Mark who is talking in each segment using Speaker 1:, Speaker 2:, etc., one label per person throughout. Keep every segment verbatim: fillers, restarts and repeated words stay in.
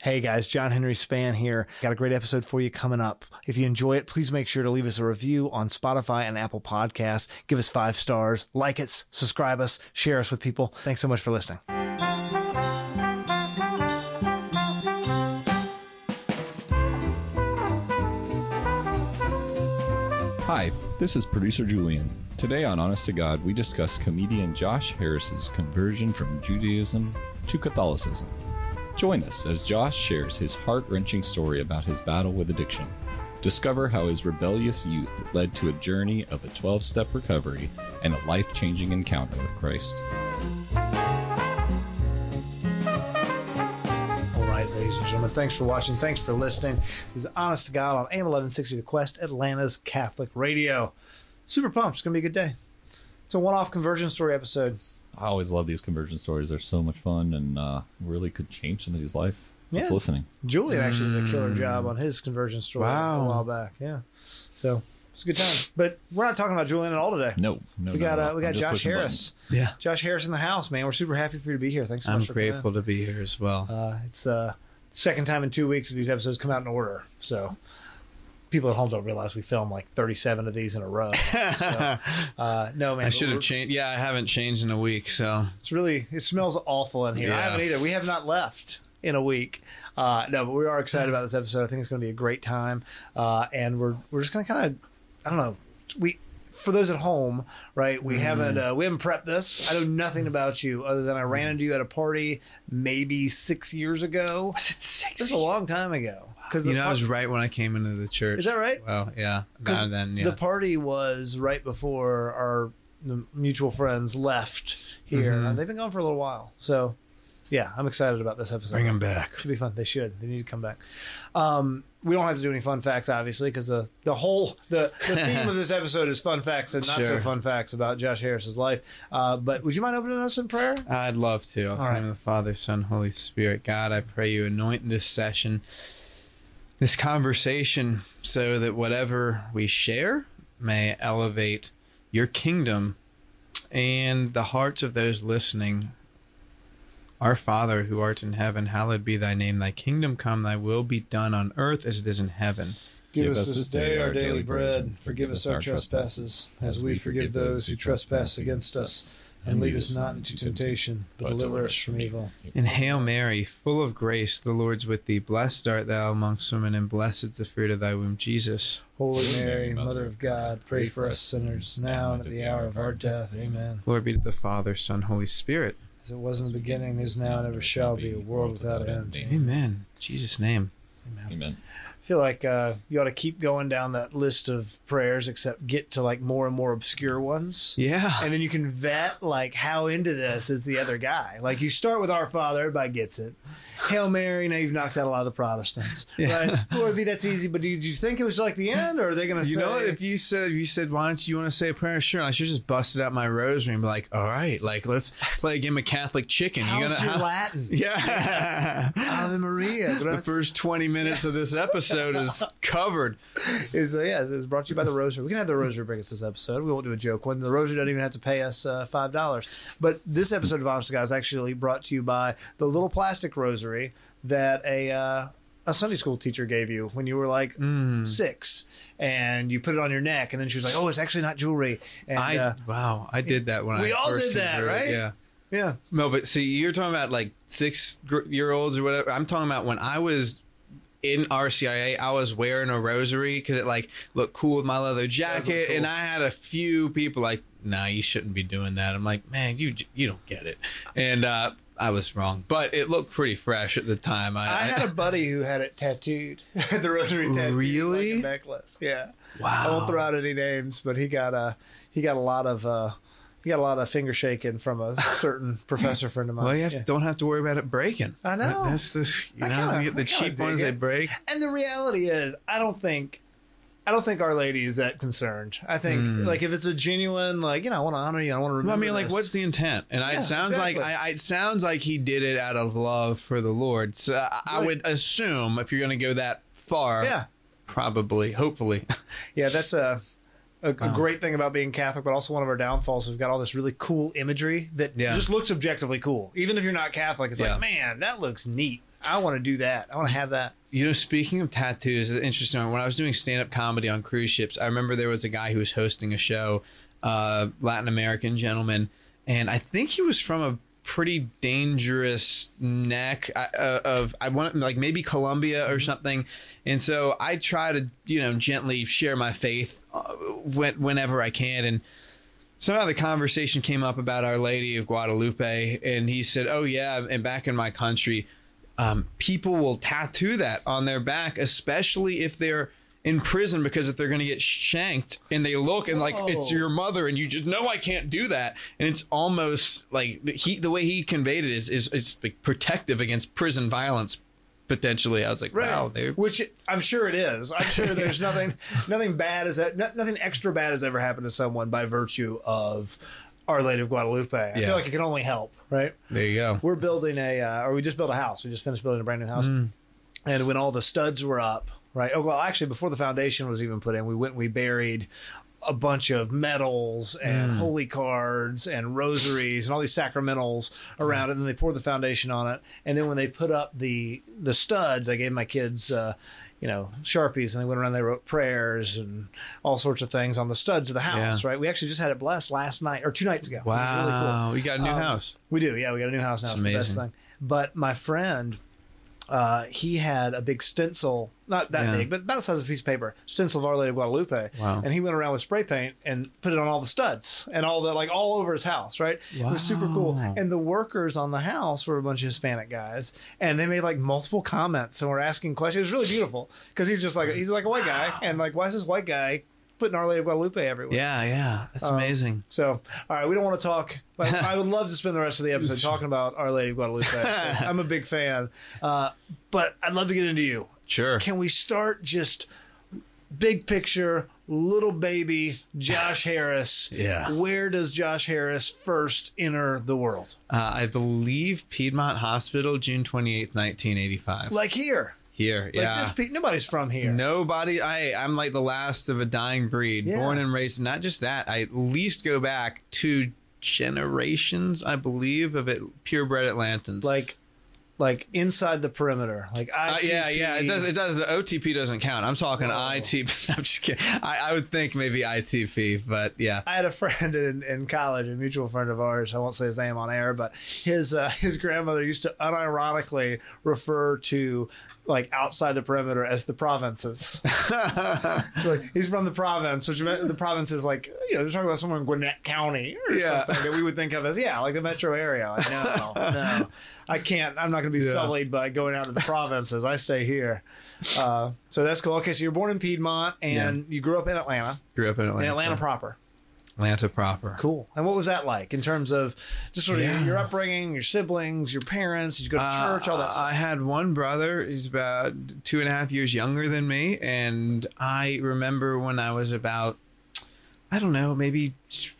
Speaker 1: Hey guys, John Henry Span here. Got a great episode for you coming up. If you enjoy it, please make sure to leave us a review on Spotify and Apple Podcasts. Give us five stars, like us, subscribe us, share us with people. Thanks so much for listening.
Speaker 2: Hi, this is producer Julian. Today on Honest to God, we discuss comedian Josh Harris's conversion from Judaism to Catholicism. Join us as Josh shares his heart-wrenching story about his battle with addiction. Discover how his rebellious youth led to a journey of a twelve-step recovery and a life-changing encounter with Christ.
Speaker 1: All right, ladies and gentlemen, thanks for watching. Thanks for listening. This is Honest to God on A M eleven sixty The Quest, Atlanta's Catholic Radio. Super pumped. It's going to be a good day. It's a one-off conversion story episode.
Speaker 2: I always love these conversion stories. They're so much fun and uh, really could change somebody's life.
Speaker 1: Yeah.
Speaker 2: That's listening.
Speaker 1: Julian actually did a killer job on his conversion story
Speaker 3: Wow.
Speaker 1: a while back. Yeah. So it's a good time. But we're not talking about Julian at all today.
Speaker 2: No, no,
Speaker 1: We got
Speaker 2: no,
Speaker 1: uh,
Speaker 2: no.
Speaker 1: we got
Speaker 2: I'm just
Speaker 1: Josh
Speaker 2: pushing
Speaker 1: Harris.
Speaker 3: Yeah.
Speaker 1: Josh Harris in the house, man. We're super happy for you to be here. Thanks so
Speaker 3: I'm
Speaker 1: much for coming in.
Speaker 3: grateful to be here as well.
Speaker 1: Uh, it's uh second time in two weeks that these episodes come out in order. So people at home don't realize we film like thirty-seven of these in a row. So, uh, no, man.
Speaker 3: I should
Speaker 1: we're-
Speaker 3: have changed. Yeah, I haven't changed in a week, so
Speaker 1: It's really, it smells awful in here. I
Speaker 3: Yeah.
Speaker 1: haven't either. We have not left in a week. Uh, no, but we are excited about this episode. I think it's going to be a great time. Uh, and we're, we're just going to kind of, I don't know, we, for those at home, right? We haven't, uh, we haven't prepped this. I know nothing about you other than I ran into you at a party maybe six years ago.
Speaker 3: was it six?
Speaker 1: This is a long time ago. Cause
Speaker 3: You
Speaker 1: the
Speaker 3: know,
Speaker 1: par-
Speaker 3: it was right when I came into the church.
Speaker 1: Is that right?
Speaker 3: Well, yeah.
Speaker 1: 'cause
Speaker 3: Back then, yeah.
Speaker 1: The party was right before our the mutual friends left here.
Speaker 3: Mhm.
Speaker 1: And they've been gone for a little while. So, yeah, I'm excited about this episode.
Speaker 3: Bring them back.
Speaker 1: Should be fun. They should. They need to come back. Um, we don't have to do any fun facts, obviously, because the the whole the, the theme of this episode is fun facts and not so
Speaker 3: Sure.
Speaker 1: fun facts about Josh Harris's life. Uh, but would you mind opening us in prayer?
Speaker 3: I'd love to. I'll
Speaker 1: All
Speaker 3: say
Speaker 1: right.
Speaker 3: in the Father, Son, Holy Spirit. God, I pray you anoint this session, this conversation, so that whatever we share may elevate your kingdom and the hearts of those listening. Our Father, who art in heaven, hallowed be thy name. Thy kingdom come, thy will be done on earth as it is in heaven.
Speaker 1: Give us this day our daily bread. Forgive us our trespasses, as we forgive those who trespass against us. And lead us not into temptation, but deliver us from evil.
Speaker 3: And Hail Mary, full of grace, the Lord's with thee. Blessed art thou amongst women, and blessed is the fruit of thy womb, Jesus.
Speaker 1: Holy Mary, Mother of God, pray for us sinners, now and at the hour of our death. Amen.
Speaker 3: Glory be to the Father, Son, Holy Spirit.
Speaker 1: As it was in the beginning, is now, and ever shall be, a world without end.
Speaker 3: Amen. In Jesus' name.
Speaker 1: Amen.
Speaker 2: Amen.
Speaker 1: I feel like uh, you ought to keep going down that list of prayers, except get to like more and more obscure ones.
Speaker 3: Yeah.
Speaker 1: And then you can vet like how into this is the other guy. Like you start with Our Father, everybody gets it. Hail Mary, now you've knocked out a lot of the Protestants.
Speaker 3: Yeah.
Speaker 1: Right? Glory be, that's easy. But did you think it was like the end, or are they going to say?
Speaker 3: You know what? If you said, if you said, why don't you want to say a prayer? Sure. I should just busted out my rosary and be like, all right, like let's play a game of Catholic chicken.
Speaker 1: How's
Speaker 3: you gonna
Speaker 1: your
Speaker 3: how-
Speaker 1: Latin?
Speaker 3: Yeah.
Speaker 1: Ave Maria.
Speaker 3: The first twenty minutes of this episode is covered.
Speaker 1: Is uh, yeah, it's brought to you by the Rosary. We can have the Rosary bring us this episode. We won't do a joke one. The Rosary doesn't even have to pay us uh, five dollars. But this episode of Honest to God is actually brought to you by the little plastic rosary that a uh, a Sunday school teacher gave you when you were like
Speaker 3: Mm.
Speaker 1: six, and you put it on your neck, and then she was like, "Oh, it's actually not jewelry." And
Speaker 3: I
Speaker 1: uh,
Speaker 3: wow, I did that when
Speaker 1: we
Speaker 3: I
Speaker 1: all
Speaker 3: first
Speaker 1: did that,
Speaker 3: converted.
Speaker 1: right?
Speaker 3: Yeah.
Speaker 1: yeah,
Speaker 3: No, but see, you're talking about like six gr- year olds or whatever. I'm talking about when I was in R C I A, I was wearing a rosary because it like looked cool with my leather jacket,
Speaker 1: cool.
Speaker 3: and I had a few people like, "Nah, you shouldn't be doing that." I'm like, "Man, you j- you don't get it," and uh, I was wrong, but it looked pretty fresh at the time. I,
Speaker 1: I had a buddy who had it tattooed, the rosary tattooed,
Speaker 3: Really?
Speaker 1: like a necklace. Yeah.
Speaker 3: wow.
Speaker 1: I won't throw out any names, but he got a he got a lot of uh, he got a lot of finger shaking from a certain professor friend of mine.
Speaker 3: Well, you have
Speaker 1: Yeah.
Speaker 3: don't have to worry about it breaking.
Speaker 1: I know.
Speaker 3: That- That's the you
Speaker 1: I
Speaker 3: know
Speaker 1: kinda-
Speaker 3: you get the
Speaker 1: I kinda
Speaker 3: cheap
Speaker 1: dig
Speaker 3: ones
Speaker 1: it.
Speaker 3: they break.
Speaker 1: And the reality is, I don't think I don't think Our Lady is that concerned. I think
Speaker 3: Mm.
Speaker 1: like if it's a genuine like you know I want to honor you, I want to remember.
Speaker 3: Well, I mean, like,
Speaker 1: this.
Speaker 3: what's the intent? And I,
Speaker 1: Yeah,
Speaker 3: it sounds
Speaker 1: exactly.
Speaker 3: like I, it sounds like he did it out of love for the Lord. So I, I
Speaker 1: Right.
Speaker 3: would assume if you're going to go that far,
Speaker 1: Yeah,
Speaker 3: probably, hopefully,
Speaker 1: yeah, that's a. A, a
Speaker 3: Wow.
Speaker 1: great thing about being Catholic, but also one of our downfalls. We've got all this really cool imagery that
Speaker 3: Yeah.
Speaker 1: just looks objectively cool. Even if you're not Catholic, it's
Speaker 3: Yeah.
Speaker 1: like, man, that looks neat. I want to do that. I want to have that.
Speaker 3: You know, speaking of tattoos, it's interesting. When I was doing stand-up comedy on cruise ships, I remember there was a guy who was hosting a show, uh, Latin American gentleman, and I think he was from a pretty dangerous neck uh, of I want like maybe Colombia or something, and so I try to you know gently share my faith uh, when, whenever I can, and somehow the conversation came up about Our Lady of Guadalupe, and he said, "Oh yeah, and back in my country, um, people will tattoo that on their back, especially if they're in prison, because if they're going to get shanked and they look and like
Speaker 1: Whoa.
Speaker 3: it's your mother and you just know I can't do that." And it's almost like the, he, the way he conveyed it is, is, is like protective against prison violence. Potentially. I was like,
Speaker 1: Right.
Speaker 3: wow, they're
Speaker 1: Which I'm sure it is. I'm sure there's nothing, nothing bad as that, nothing extra bad has ever happened to someone by virtue of Our Lady of Guadalupe. I
Speaker 3: Yeah.
Speaker 1: feel like it can only help, right?
Speaker 3: there you go.
Speaker 1: We're building a, uh, or we just built a house. We just finished building a brand new house.
Speaker 3: Mm.
Speaker 1: And when all the studs were up, right? Oh, well, actually, before the foundation was even put in, we went and we buried a bunch of medals and
Speaker 3: Mm.
Speaker 1: holy cards and rosaries and all these sacramentals around it. And then they poured the foundation on it. And then when they put up the the studs, I gave my kids, uh, you know, Sharpies, and they went around, they wrote prayers and all sorts of things on the studs of the house,
Speaker 3: Yeah.
Speaker 1: right? We actually just had it blessed last night or two nights ago. It was really cool.
Speaker 3: Wow. You got a new
Speaker 1: Um,
Speaker 3: house.
Speaker 1: We do, yeah. We got a new house now.
Speaker 3: That's
Speaker 1: It's the best
Speaker 3: amazing.
Speaker 1: thing. But my friend, uh, he had a big stencil, not that
Speaker 3: Yeah.
Speaker 1: big, but about the size of a piece of paper, stencil of Our Lady of Guadalupe.
Speaker 3: Wow.
Speaker 1: And he went around with spray paint and put it on all the studs and all the, like all over his house, right? It was super cool.
Speaker 3: Wow.
Speaker 1: And the workers on the house were a bunch of Hispanic guys, and they made like multiple comments and were asking questions. It was really beautiful because he's just like, he's like a white guy. And like, why is this white guy putting Our Lady of Guadalupe everywhere?
Speaker 3: Yeah, yeah. That's
Speaker 1: Um,
Speaker 3: amazing.
Speaker 1: So, all right, we don't want to talk. But I would love to spend the rest of the episode talking about Our Lady of Guadalupe. 'Cause I'm a big fan. Uh, but I'd love to get into you.
Speaker 3: Sure.
Speaker 1: Can we start just big picture, little baby Josh Harris?
Speaker 3: Yeah.
Speaker 1: Where does Josh Harris first enter the world?
Speaker 3: Uh, I believe Piedmont Hospital, June twenty-eighth, nineteen eighty-five.
Speaker 1: Like here.
Speaker 3: Here,
Speaker 1: Like
Speaker 3: yeah.
Speaker 1: this. Pe- nobody's from here.
Speaker 3: Nobody. I. I'm like the last of a dying breed,
Speaker 1: Yeah.
Speaker 3: born and raised. Not just that. I at least go back two generations, I believe, of it purebred Atlantans.
Speaker 1: Like, like inside the perimeter. Like I.
Speaker 3: Uh, yeah, yeah. It does. It does. The O T P doesn't count. I'm talking
Speaker 1: Whoa.
Speaker 3: I T P. I'm just kidding. I, I would think maybe I T P, but yeah.
Speaker 1: I had a friend in, in college, a mutual friend of ours. I won't say his name on air, but his uh, his grandmother used to unironically refer to like outside the perimeter as the provinces. Like he's from the province, which meant the province is like, you know, they're talking about somewhere in Gwinnett County or
Speaker 3: Yeah.
Speaker 1: something that we would think of as, yeah, like the metro area. Like, no, no, I can't. I'm not going to be
Speaker 3: Yeah.
Speaker 1: sullied by going out to the provinces. I stay here. Uh, so that's cool. Okay, so you're born in Piedmont and you grew up in Atlanta,
Speaker 3: Grew up in Atlanta.
Speaker 1: in Atlanta proper.
Speaker 3: Atlanta proper.
Speaker 1: Cool. And what was that like in terms of just sort of
Speaker 3: Yeah.
Speaker 1: your upbringing, your siblings, your parents? Did you go to
Speaker 3: Uh,
Speaker 1: church, all that stuff?
Speaker 3: I had one brother. He's about two and a half years younger than me. And I remember when I was about, I don't know, maybe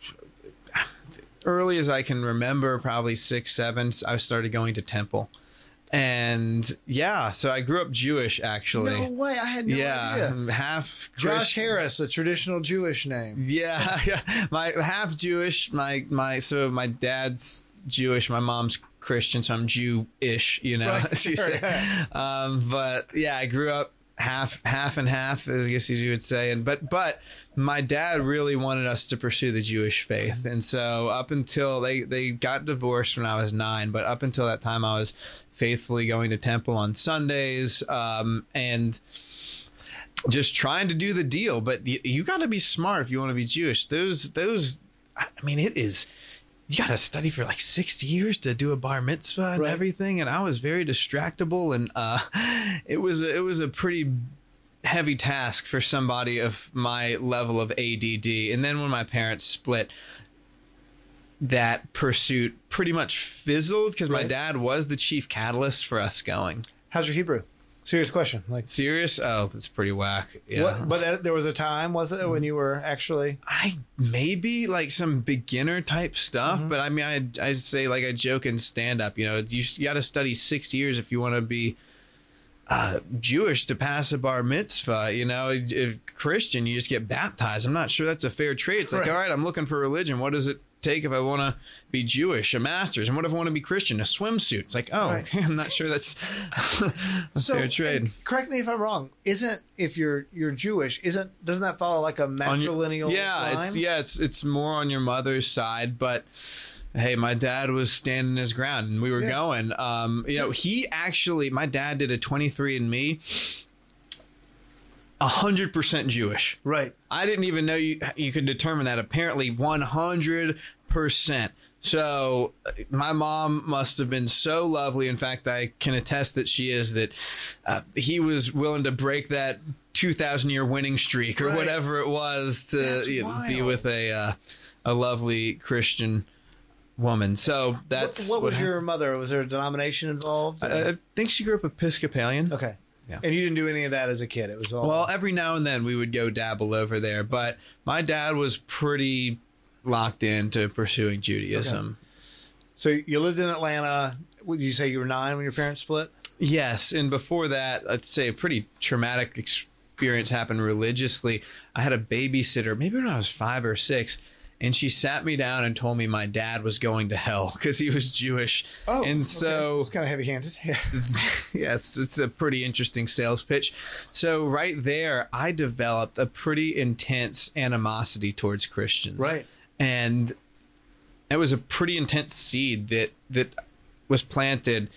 Speaker 3: early as I can remember, probably six, seven, I started going to temple. And yeah, so I grew up Jewish, actually.
Speaker 1: No way. I had no
Speaker 3: yeah,
Speaker 1: idea.
Speaker 3: I'm half
Speaker 1: Josh
Speaker 3: Christian.
Speaker 1: Harris, a traditional Jewish name.
Speaker 3: Yeah, yeah. My half Jewish. My my. So my dad's Jewish. My mom's Christian. So I'm Jew-ish. You know.
Speaker 1: Right,
Speaker 3: as you
Speaker 1: sure,
Speaker 3: say.
Speaker 1: yeah.
Speaker 3: Um, but yeah, I grew up half half and half, I guess as you would say. And but but my dad really wanted us to pursue the Jewish faith, and so up until they they got divorced when I was nine, but up until that time I was faithfully going to temple on Sundays, um, and just trying to do the deal. But you, you got to be smart if you want to be Jewish. Those those, I mean, it is. You got to study for like six years to do a bar mitzvah and
Speaker 1: Right.
Speaker 3: everything. And I was very distractible, and uh, it was a, it was a pretty heavy task for somebody of my level of A D D. And then when my parents split, that pursuit pretty much fizzled because my
Speaker 1: Right.
Speaker 3: dad was the chief catalyst for us going.
Speaker 1: How's your Hebrew? Serious question. Like,
Speaker 3: Serious? Oh, it's pretty whack. Yeah.
Speaker 1: what, but uh, there was a time, was it, when you were actually?
Speaker 3: I maybe like some beginner type stuff,
Speaker 1: Mm-hmm.
Speaker 3: but I mean, I I say like I joke in stand up. You know, you, you got to study six years if you want to be uh, Jewish to pass a bar mitzvah. You know, if Christian, you just get baptized. I'm not sure that's a fair trade. It's like,
Speaker 1: Right.
Speaker 3: all right, I'm looking for religion. What does it take if I want to be Jewish? A master's. And what if I want to be Christian? A swimsuit. It's like, oh,
Speaker 1: Right.
Speaker 3: I'm not sure that's a
Speaker 1: So,
Speaker 3: fair trade.
Speaker 1: and correct me if I'm wrong. Isn't if you're you're Jewish? Isn't doesn't that follow like a
Speaker 3: On your-
Speaker 1: matrilineal
Speaker 3: yeah,
Speaker 1: line?
Speaker 3: it's yeah, it's it's more on your mother's side, but hey, my dad was standing his ground and we were
Speaker 1: Yeah.
Speaker 3: going. Um, you know, he actually, my dad did a twenty-three and me, a hundred percent Jewish.
Speaker 1: Right.
Speaker 3: I didn't even know you you could determine that. Apparently, one hundred percent. So my mom must have been so lovely. In fact, I can attest that she is. That uh, he was willing to break that two thousand year winning streak or
Speaker 1: Right.
Speaker 3: whatever it was to
Speaker 1: That's
Speaker 3: you know, be
Speaker 1: wild.
Speaker 3: with a uh, a lovely Christian woman. So
Speaker 1: What,
Speaker 3: that's
Speaker 1: what was
Speaker 3: hap-
Speaker 1: your mother? Was there a denomination involved?
Speaker 3: I, I think she grew up Episcopalian.
Speaker 1: okay.
Speaker 3: Yeah.
Speaker 1: And you didn't do any of that as a kid. It was all
Speaker 3: Well, every now and then we would go dabble over there, but my dad was pretty locked into pursuing Judaism.
Speaker 1: So you lived in Atlanta. Would you say you were nine when your parents split?
Speaker 3: Yes, and before that, I'd say a pretty traumatic experience happened religiously. I had a babysitter, maybe when I was five or six, and she sat me down and told me my dad was going to hell because he was Jewish.
Speaker 1: Oh,
Speaker 3: and
Speaker 1: okay.
Speaker 3: so
Speaker 1: It's kind of heavy-handed. Yeah.
Speaker 3: yeah, it's, it's a pretty interesting sales pitch. So right there, I developed a pretty intense animosity towards Christians.
Speaker 1: Right.
Speaker 3: And it was a pretty intense seed that that was planted.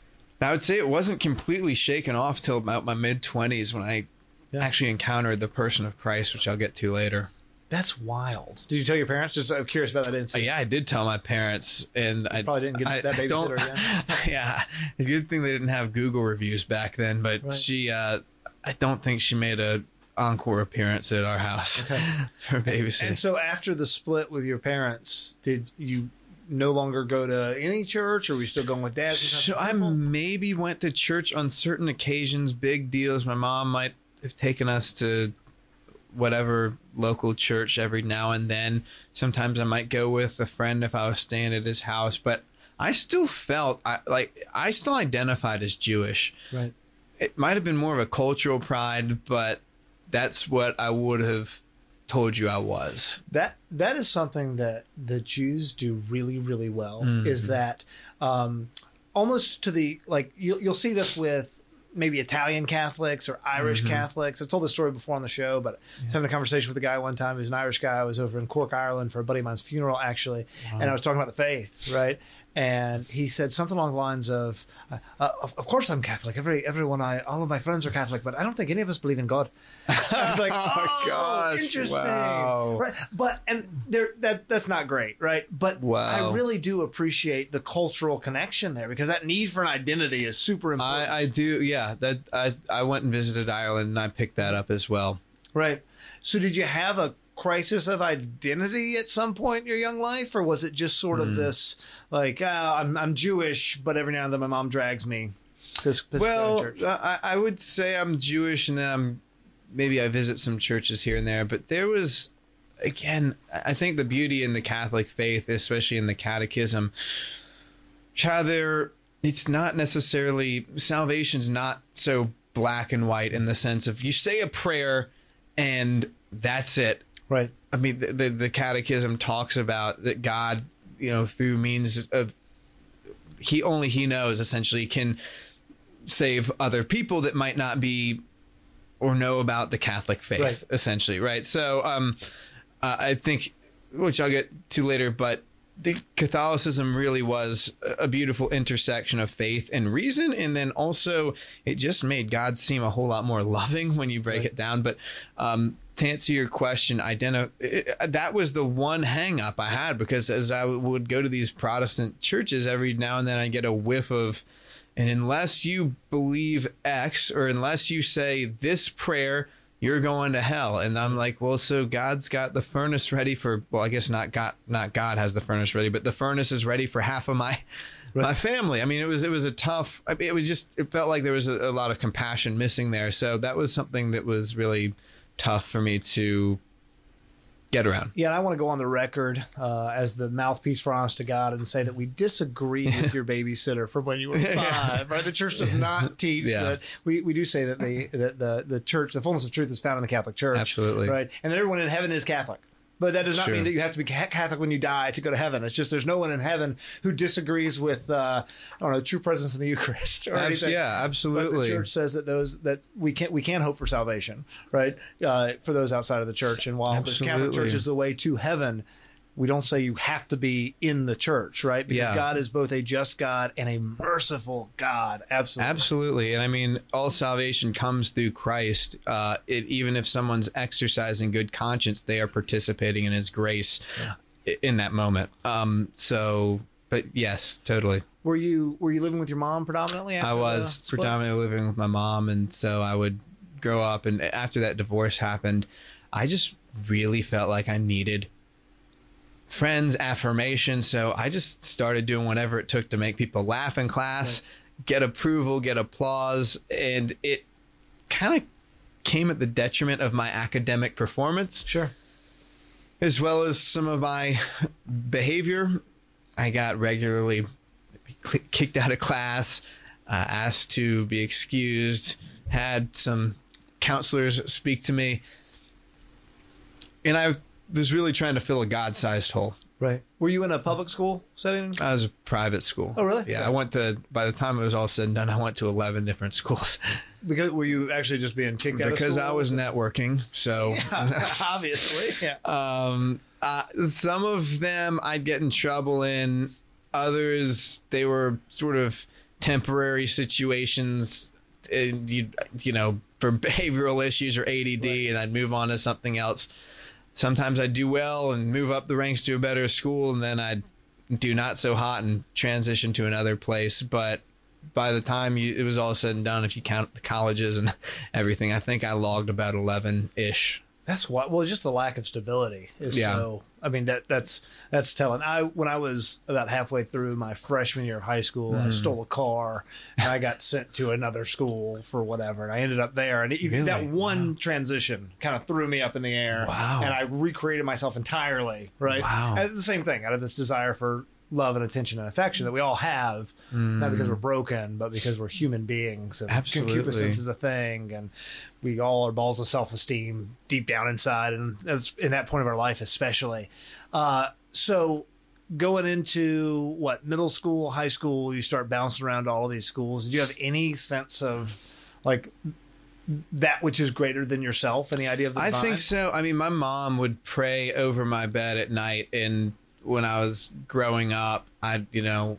Speaker 3: I would say it wasn't completely shaken off till about my mid twenties when I
Speaker 1: Yeah.
Speaker 3: actually encountered the person of Christ, which I'll get to later.
Speaker 1: That's wild. Did you tell your parents? Just I'm curious about that
Speaker 3: Uh,
Speaker 1: incident.
Speaker 3: yeah, I did tell my parents, and I
Speaker 1: Probably didn't get
Speaker 3: I,
Speaker 1: that
Speaker 3: I don't-
Speaker 1: babysitter again.
Speaker 3: Yeah, it's a good thing they didn't have Google reviews back then. But
Speaker 1: Right.
Speaker 3: she, uh, I don't think she made a encore appearance at our house
Speaker 1: Okay.
Speaker 3: for babysitting.
Speaker 1: And so after the split with your parents, did you no longer go to any church, or were you still going with dad?
Speaker 3: So I maybe went to church on certain occasions, big deals. My mom might have taken us to whatever local church every now and then. Sometimes I might go with a friend if I was staying at his house, but I still felt I, like I still identified as Jewish.
Speaker 1: Right.
Speaker 3: It might have been more of a cultural pride, but that's what I would have told you I was.
Speaker 1: That that is something that the Jews do really, really well.
Speaker 3: Mhm.
Speaker 1: Is that um, almost to the like you'll you'll see this with maybe Italian Catholics or Irish
Speaker 3: Mhm.
Speaker 1: Catholics. I told this story before on the show, but I was having a conversation with a guy one time who's an Irish guy. I was over in Cork, Ireland for a buddy of mine's funeral, actually, and I was talking about the faith, right? And he said something along the lines of, uh, uh, of, "Of course I'm Catholic. Every everyone I all of my friends are Catholic, but I don't think any of us believe in God." I was like,
Speaker 3: Oh,
Speaker 1: "Oh,
Speaker 3: gosh,
Speaker 1: interesting."
Speaker 3: wow.
Speaker 1: Right? But and there that that's not great, right? But
Speaker 3: Wow.
Speaker 1: I really do appreciate the cultural connection there because that need for an identity is super important.
Speaker 3: I, I do, yeah. That I I went and visited Ireland, and I picked that up as well.
Speaker 1: Right. So did you have a crisis of identity at some point in your young life, or was it just sort of this like, oh, I'm I'm Jewish, but every now and then my mom drags me to this
Speaker 3: Well,
Speaker 1: church?
Speaker 3: I, I would say I'm Jewish, and then I'm maybe I visit some churches here and there. But there was, again, I think the beauty in the Catholic faith, especially in the Catechism, how there it's not necessarily salvation's not so black and white in the sense of you say a prayer and that's it.
Speaker 1: Right.
Speaker 3: I mean, the, the, the Catechism talks about that God, you know, through means of he only he knows essentially can save other people that might not be or know about the Catholic faith,
Speaker 1: Right.
Speaker 3: essentially, right? So, um, uh, I think, which I'll get to later, but the Catholicism really was a beautiful intersection of faith and reason, and then also it just made God seem a whole lot more loving when you break
Speaker 1: Right.
Speaker 3: it down. But um, to answer your question, identi- that was the one hang up I had, because as I would go to these Protestant churches, every now and then I get a whiff of, and unless you believe X, or unless you say this prayer, you're going to hell. And I'm like, well, so God's got the furnace ready for, well, I guess not God, not God has the furnace ready, but the furnace is ready for half of my,
Speaker 1: Right.
Speaker 3: my family. I mean, it was, it was a tough, I mean, it was just, it felt like there was a, a lot of compassion missing there. So that was something that was really tough for me to get around.
Speaker 1: Yeah, and I want to go on the record uh, as the mouthpiece for Honest to God and say that we disagree with your babysitter from when you were five. Right? The church does not teach
Speaker 3: Yeah.
Speaker 1: that. We, we do say that the that the the church, the fullness of truth, is found in the Catholic Church.
Speaker 3: Absolutely.
Speaker 1: Right, and that everyone in heaven is Catholic. but that does not
Speaker 3: Sure.
Speaker 1: mean that you have to be ca- Catholic when you die to go to heaven. It's just there's no one in heaven who disagrees with uh, I don't know, true presence in the Eucharist or
Speaker 3: Abs-
Speaker 1: anything.
Speaker 3: yeah,
Speaker 1: But
Speaker 3: absolutely.
Speaker 1: the church says that those that we can we can hope for salvation, right? Uh, for those outside of the church, and while the Catholic
Speaker 3: Absolutely.
Speaker 1: Church is the way to heaven, we don't say you have to be in the church, right? Because
Speaker 3: Yeah.
Speaker 1: God is both a just God and a merciful God. Absolutely.
Speaker 3: Absolutely. And I mean, all salvation comes through Christ. Uh, it, even if someone's exercising good conscience, they are participating in his grace i- in that moment. Um, so, but yes, totally.
Speaker 1: Were you were you living with your mom predominantly? After
Speaker 3: I
Speaker 1: the
Speaker 3: was
Speaker 1: split?
Speaker 3: predominantly living with my mom. And so I would grow up. And after that divorce happened, I just really felt like I needed friends, affirmation. So I just started doing whatever it took to make people laugh in class, get approval, get applause. And it kind of came at the detriment of my academic performance,
Speaker 1: Sure.
Speaker 3: as well as some of my behavior. I got regularly kicked out of class, uh, asked to be excused, had some counselors speak to me. And I was really trying to fill a God-sized hole.
Speaker 1: Right. Were you in a public school setting?
Speaker 3: I was a private school.
Speaker 1: Oh, really?
Speaker 3: Yeah,
Speaker 1: Okay.
Speaker 3: I went to, by the time it was all said and done, I went to eleven different schools
Speaker 1: Because were you actually just being kicked out of school?
Speaker 3: because I was networking. So,
Speaker 1: obviously. Yeah.
Speaker 3: um, uh, some of them I'd get in trouble in. Others, they were sort of temporary situations, and you, you know, for behavioral issues or A D D,
Speaker 1: Right.
Speaker 3: and I'd move on to something else. Sometimes I'd do well and move up the ranks to a better school, and then I'd do not so hot and transition to another place. But by the time you, it was all said and done, if you count the colleges and everything, I think I logged about eleven-ish.
Speaker 1: That's what. Well, just the lack of stability is
Speaker 3: Yeah.
Speaker 1: so. I mean, that that's that's telling. I when I was about halfway through my freshman year of high school,
Speaker 3: Mm.
Speaker 1: I stole a car and I got sent to another school for whatever, and I ended up there. And even that
Speaker 3: Really?
Speaker 1: one transition kind of threw me up in the air.
Speaker 3: Wow.
Speaker 1: And I recreated myself entirely. Right.
Speaker 3: Wow.
Speaker 1: And the same thing. Out of this desire for love and attention and affection that we all have, not because we're broken, but because we're human beings, and
Speaker 3: Absolutely.
Speaker 1: concupiscence is a thing, and we all are balls of self-esteem deep down inside, and that's in that point of our life especially. Uh, so going into what, middle school, high school, you start bouncing around to all of these schools. Did you have any sense of like that which is greater than yourself? Any idea of the
Speaker 3: I
Speaker 1: divine?
Speaker 3: think so. I mean, my mom would pray over my bed at night, and when I was growing up, I'd, you know,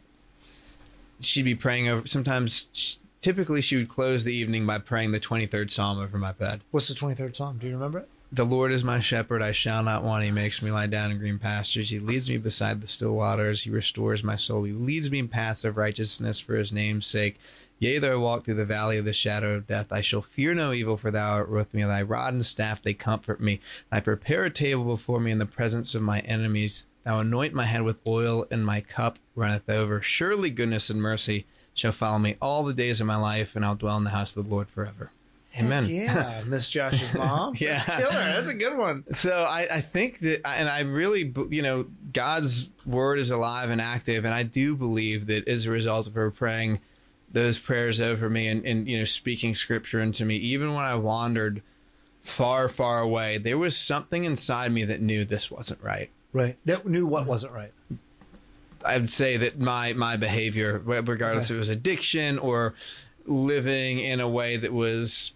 Speaker 3: she'd be praying over. Sometimes, sh- typically, she would close the evening by praying the twenty-third Psalm over my bed.
Speaker 1: What's the twenty-third Psalm? Do you remember it?
Speaker 3: The Lord is my shepherd, I shall not want. He makes me lie down in green pastures. He leads me beside the still waters. He restores my soul. He leads me in paths of righteousness for his name's sake. Yea, though I walk through the valley of the shadow of death, I shall fear no evil, for thou art with me. Thy rod and staff, they comfort me. I prepare a table before me in the presence of my enemies. Thou anoint my head with oil, and my cup runneth over. Surely goodness and mercy shall follow me all the days of my life, and I'll dwell in the house of the Lord forever. Amen.
Speaker 1: Yeah, Miss Josh's mom.
Speaker 3: Yeah.
Speaker 1: That's killer. That's a good one.
Speaker 3: So I, I think that, and I really, you know, God's word is alive and active. And I do believe that as a result of her praying those prayers over me and, and, you know, speaking scripture into me, even when I wandered far, far away, there was something inside me that knew this wasn't right.
Speaker 1: Right. That knew what wasn't right.
Speaker 3: I'd say that my, my behavior, regardless
Speaker 1: Okay.
Speaker 3: if it was addiction or living in a way that was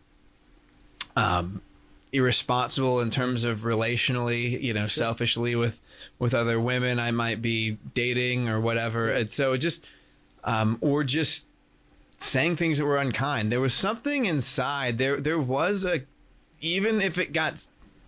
Speaker 3: um, irresponsible in terms of relationally, you know, selfishly with, with other women I might be dating or whatever. And so it just, um, or just saying things that were unkind. There was something inside there. There was a, even if it got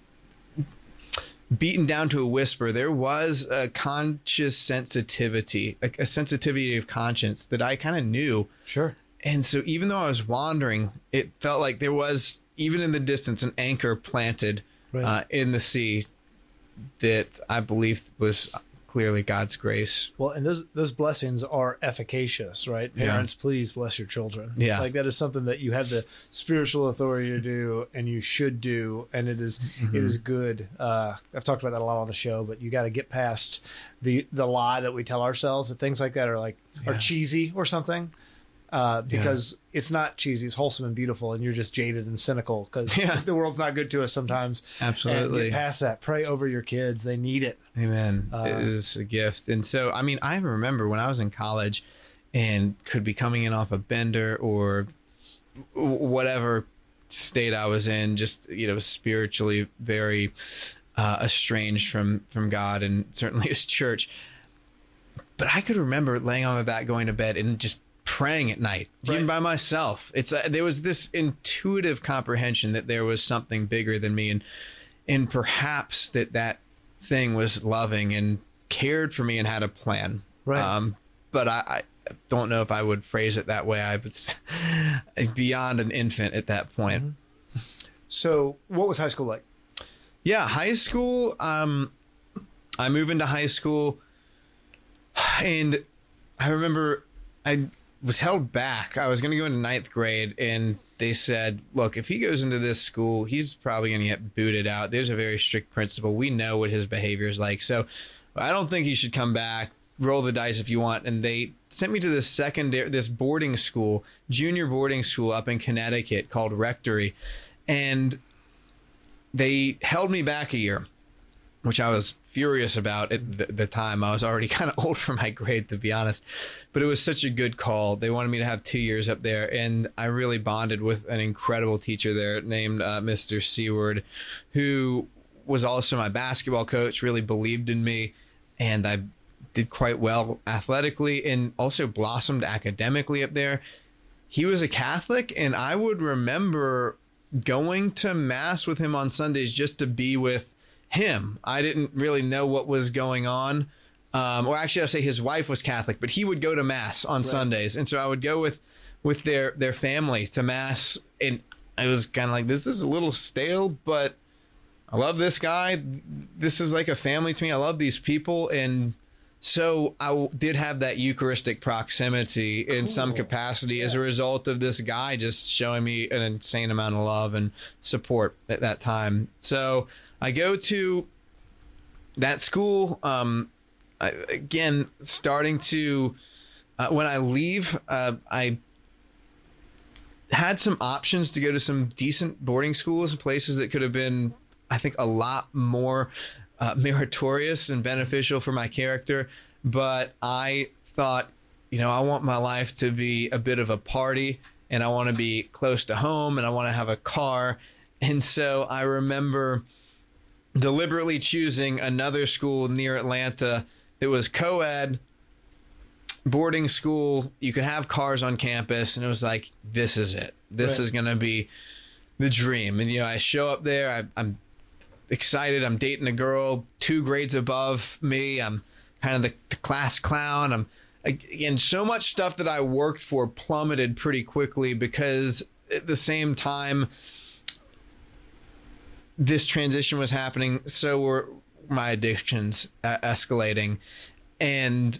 Speaker 3: beaten down to a whisper, there was a conscious sensitivity, a, a sensitivity of conscience that I kind of knew.
Speaker 1: Sure.
Speaker 3: And so even though I was wandering, it felt like there was, even in the distance, an anchor planted
Speaker 1: Right.
Speaker 3: uh, in the sea that I believe was clearly God's grace.
Speaker 1: Well, and those those blessings are efficacious, right?
Speaker 3: Yeah.
Speaker 1: Parents, please bless your children.
Speaker 3: Yeah.
Speaker 1: Like that is something that you have the spiritual authority to do, and you should do, and it is
Speaker 3: Mm-hmm.
Speaker 1: it is good. Uh, I've talked about that a lot on the show, but you got to get past the the lie that we tell ourselves that things like that are like are
Speaker 3: Yeah.
Speaker 1: cheesy or something. uh, because yeah. it's not cheesy. It's wholesome and beautiful, and you're just jaded and cynical because yeah. the world's not good to us sometimes.
Speaker 3: Absolutely.
Speaker 1: And get past that. Pray over your kids. They need it.
Speaker 3: Amen.
Speaker 1: Uh,
Speaker 3: it is a gift. And so, I mean, I remember when I was in college and could be coming in off a bender or whatever state I was in, just, you know, spiritually very uh, estranged from, from God and certainly his church. But I could remember laying on my back, going to bed and just praying at night, right. even by myself. It's uh, there was this intuitive comprehension that there was something bigger than me, and and perhaps that that thing was loving and cared for me and had a plan.
Speaker 1: Right.
Speaker 3: Um, but I, I don't know if I would phrase it that way. I was beyond an infant at that point.
Speaker 1: Mm-hmm. So, what was high school like?
Speaker 3: Yeah, high school. Um, I moved into high school, and I remember I was held back. I was going to go into ninth grade, and they said, look, if he goes into this school, he's probably going to get booted out. There's a very strict principal. We know what his behavior is like. So I don't think he should come back. Roll the dice if you want. And they sent me to this secondary, this boarding school, junior boarding school up in Connecticut called Rectory. And they held me back a year, which I was furious about at the, the time. I was already kind of old for my grade, to be honest, but it was such a good call. They wanted me to have two years up there, and I really bonded with an incredible teacher there named uh, Mister Seward, who was also my basketball coach, really believed in me, and I did quite well athletically and also blossomed academically up there. He was a Catholic, and I would remember going to mass with him on Sundays just to be with him. I didn't really know what was going on. Um, or actually, I'll say his wife was Catholic, but he would go to mass on right. Sundays. And so I would go with, with their, their family to mass. And I was kind of like, this is a little stale, but I love this guy. This is like a family to me. I love these people. And so I did have that Eucharistic proximity in cool. some capacity yeah. as a result of this guy just showing me an insane amount of love and support at that time. So I go to that school, um, I, again, starting to, uh, when I leave, uh, I had some options to go to some decent boarding schools, places that could have been, I think, a lot more uh, meritorious and beneficial for my character. But I thought, you know, I want my life to be a bit of a party, and I want to be close to home, and I want to have a car. And so I remember deliberately choosing another school near Atlanta that was co-ed, boarding school. You could have cars on campus, and it was like, this is it. This right. is going to be the dream. And, you know, I show up there. I, I'm excited. I'm dating a girl two grades above me. I'm kind of the, the class clown. I'm, again, so much stuff that I worked for plummeted pretty quickly because at the same time this transition was happening, so were my addictions uh, escalating. And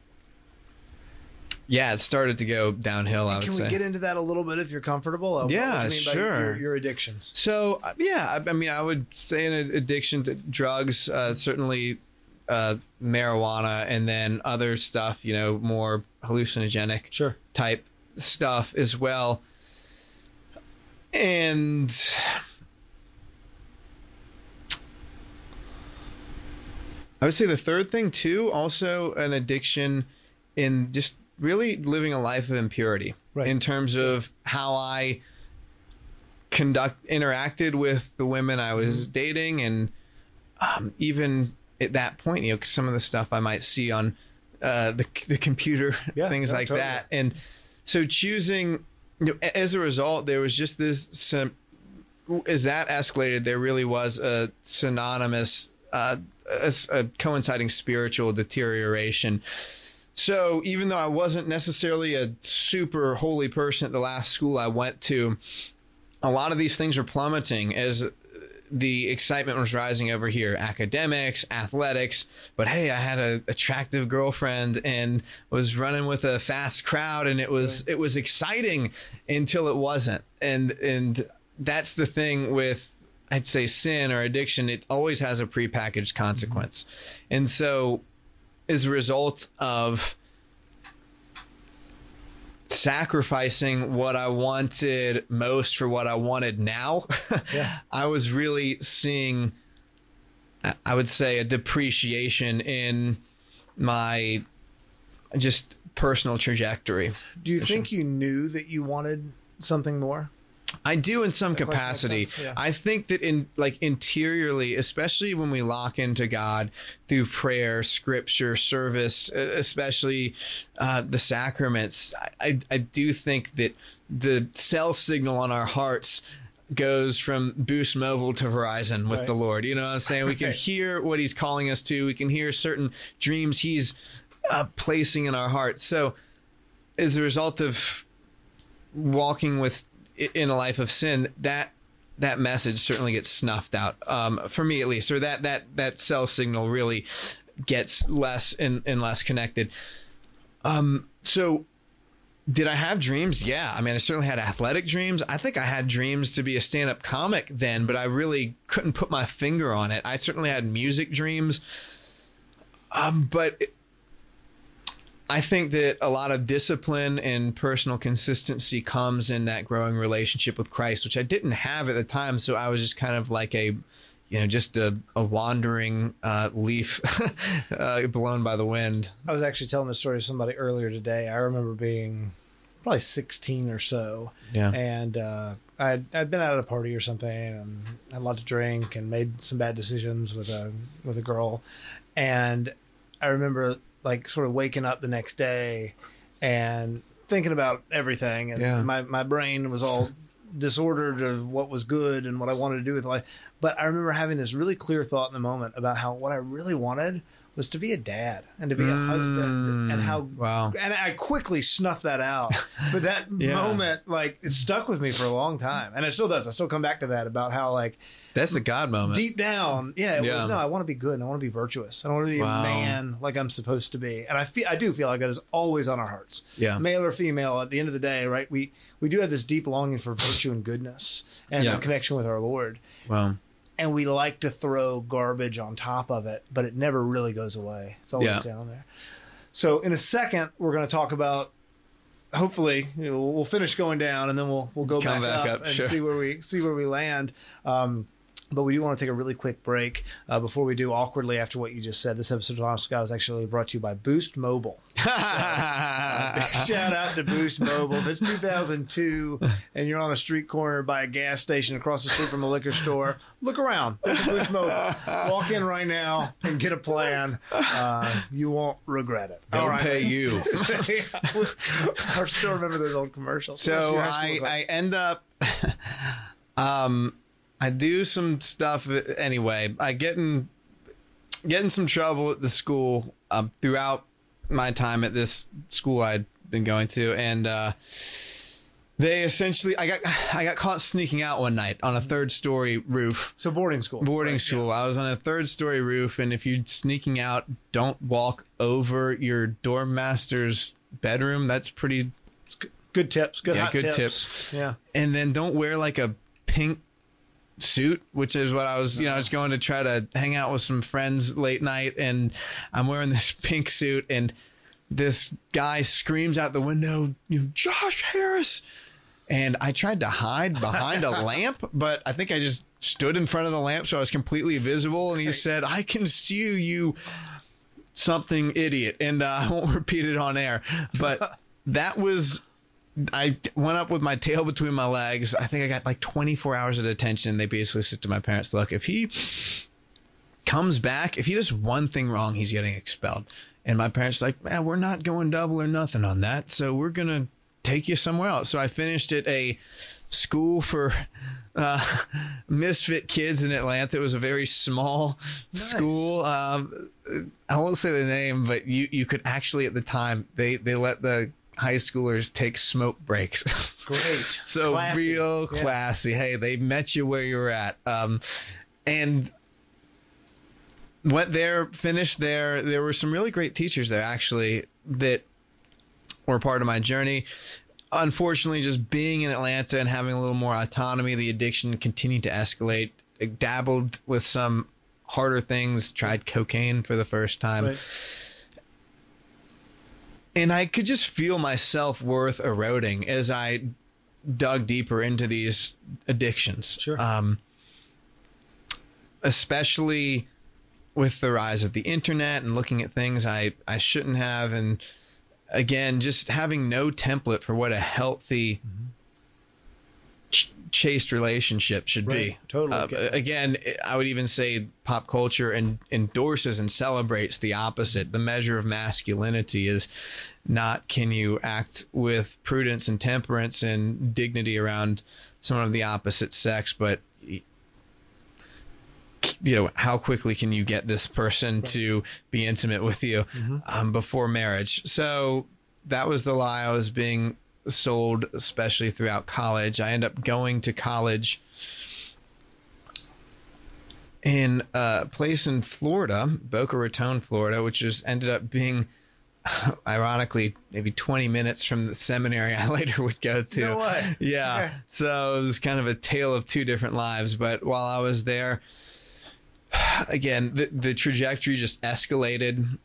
Speaker 3: yeah, it started to go downhill, I would
Speaker 1: Can we
Speaker 3: say.
Speaker 1: get into that a little bit if you're comfortable? Uh,
Speaker 3: Yeah,
Speaker 1: what do you mean by
Speaker 3: sure.
Speaker 1: Your, your addictions.
Speaker 3: So, uh, yeah, I, I mean, I would say an addiction to drugs, uh, certainly uh, marijuana, and then other stuff, you know, more hallucinogenic
Speaker 1: Sure.
Speaker 3: type stuff as well. And I would say the third thing, too, also an addiction in just really living a life of impurity
Speaker 1: right.
Speaker 3: in terms of how I conduct interacted with the women I was mm-hmm. dating. And um, even at that point, you know, some of the stuff I might see on uh, the, the computer, yeah, things yeah, like totally. that. And so choosing, you know, as a result, there was just this, some, as that escalated, there really was a synonymous uh, A, a coinciding spiritual deterioration. So even though I wasn't necessarily a super holy person at the last school I went to, a lot of these things were plummeting as the excitement was rising over here. Academics, athletics, but hey, I had an attractive girlfriend and was running with a fast crowd, and it was right. it was exciting until it wasn't. And and that's the thing with, I'd say, sin or addiction. It always has a prepackaged consequence. Mm-hmm. And so as a result of sacrificing what I wanted most for what I wanted now. Yeah. I was really seeing, I would say, a depreciation in my just personal trajectory.
Speaker 1: Do you think you knew that you wanted something more?
Speaker 3: I do in some capacity.
Speaker 1: Yeah.
Speaker 3: I think that in like interiorly, especially when we lock into God through prayer, scripture, service, especially uh, the sacraments, I, I do think that the cell signal on our hearts goes from Boost Mobile to Verizon with
Speaker 1: right.
Speaker 3: the Lord. You know what I'm saying? We can hear what he's calling us to. We can hear certain dreams he's uh, placing in our hearts. So as a result of walking with in a life of sin, that that message certainly gets snuffed out, um, for me at least, or that that that cell signal really gets less and, and less connected. Um, so did I have dreams? Yeah. I mean, I certainly had athletic dreams. I think I had dreams to be a stand-up comic then, but I really couldn't put my finger on it. I certainly had music dreams. Um, but it, I think that a lot of discipline and personal consistency comes in that growing relationship with Christ, which I didn't have at the time. So I was just kind of like a, you know, just a, a wandering uh, leaf uh, blown by the wind.
Speaker 1: I was actually telling this story to somebody earlier today. I remember being probably sixteen or so.
Speaker 3: Yeah.
Speaker 1: And uh, I'd, I'd been out at a party or something and had a lot to drink and made some bad decisions with a, with a girl. And I remember like sort of waking up the next day and thinking about everything. And
Speaker 3: yeah.
Speaker 1: my, my brain was all disordered of what was good and what I wanted to do with life. But I remember having this really clear thought in the moment about how what I really wanted was to be a dad and to be a
Speaker 3: mm,
Speaker 1: husband, and how,
Speaker 3: wow.
Speaker 1: and I quickly snuffed that out. But that
Speaker 3: yeah.
Speaker 1: moment, like, it stuck with me for a long time, and it still does. I still come back to that about how, like,
Speaker 3: that's a God moment.
Speaker 1: Deep down, yeah, it
Speaker 3: yeah.
Speaker 1: was, no, I want to be good and I want to be virtuous. I don't want to be
Speaker 3: wow.
Speaker 1: a man like I'm supposed to be. And I feel, I do feel like that is always on our hearts.
Speaker 3: Yeah.
Speaker 1: Male or female, at the end of the day, right? We, we do have this deep longing for virtue and goodness and
Speaker 3: yeah.
Speaker 1: a connection with our Lord.
Speaker 3: Wow.
Speaker 1: And we like to throw garbage on top of it, but it never really goes away. It's always
Speaker 3: yeah.
Speaker 1: down there. So in a second, we're going to talk about, hopefully, you know, we'll finish going down and then we'll we'll go
Speaker 3: Come
Speaker 1: back,
Speaker 3: back
Speaker 1: up,
Speaker 3: up
Speaker 1: and
Speaker 3: sure.
Speaker 1: see where we see where we land. Um, But we do want to take a really quick break uh, before we do, awkwardly after what you just said. This episode of Honest to God is actually brought to you by Boost Mobile. So, uh, big shout out to Boost Mobile. If it's two thousand two and you're on a street corner by a gas station across the street from a liquor store, look around. There's a Boost Mobile. Walk in right now and get a plan. Uh, you won't regret it.
Speaker 3: They'll
Speaker 1: All right.
Speaker 3: pay you.
Speaker 1: I still remember those old commercials.
Speaker 3: So I, I end up... um. I do some stuff anyway. I get in get in some trouble at the school um, throughout my time at this school I'd been going to, and uh, they essentially I got I got caught sneaking out one night on a third story roof.
Speaker 1: So boarding school.
Speaker 3: Boarding
Speaker 1: right,
Speaker 3: school.
Speaker 1: Yeah.
Speaker 3: I was on a third story roof, and if you're sneaking out, don't walk over your dorm master's bedroom. That's pretty
Speaker 1: good tips. Good
Speaker 3: yeah,
Speaker 1: hot
Speaker 3: good
Speaker 1: tips.
Speaker 3: tips.
Speaker 1: Yeah,
Speaker 3: and then don't wear like a pink suit, which is what I was, you know, I was going to try to hang out with some friends late night, and I'm wearing this pink suit, and this guy screams out the window, you know, Josh Harris. And I tried to hide behind a lamp, but I think I just stood in front of the lamp so I was completely visible. And he said, I can sue you something idiot. And uh, I won't repeat it on air, but that was, I went up with my tail between my legs. I think I got like twenty-four hours of detention. They basically said to my parents, look, if he comes back, if he does one thing wrong, he's getting expelled. And my parents were like, man, we're not going double or nothing on that. So we're going to take you somewhere else. So I finished at a school for uh, misfit kids in Atlanta. It was a very small nice. school. Um, I won't say the name, but you, you could actually at the time, they, they let the high schoolers take smoke breaks.
Speaker 1: Great.
Speaker 3: So
Speaker 1: classy.
Speaker 3: real
Speaker 1: yeah.
Speaker 3: classy. Hey, they met you where you were at. Um, and went there, finished there. There were some really great teachers there, actually, that were part of my journey. Unfortunately, just being in Atlanta and having a little more autonomy, the addiction continued to escalate. I dabbled with some harder things, tried cocaine for the first time.
Speaker 1: Right.
Speaker 3: and I could just feel my self-worth eroding as I dug deeper into these addictions.
Speaker 1: Sure.
Speaker 3: Um, especially with the rise of the internet and looking at things I, I shouldn't have. And again, just having no template for what a healthy, mm-hmm. ch- chaste relationship should
Speaker 1: right.
Speaker 3: be.
Speaker 1: Totally.
Speaker 3: Uh, again, I would even say pop culture and endorses and celebrates the opposite. The measure of masculinity is not can you act with prudence and temperance and dignity around someone of the opposite sex, but you know, how quickly can you get this person right. to be intimate with you mm-hmm. um, before marriage? So that was the lie I was being sold, especially throughout college. I ended up going to college in a place in Florida, Boca Raton, Florida, which just ended up being, ironically, maybe twenty minutes from the seminary I later would go to.
Speaker 1: No way.
Speaker 3: Yeah.
Speaker 1: Okay.
Speaker 3: So it was kind of a tale of two different lives. But while I was there, again, the, the trajectory just escalated.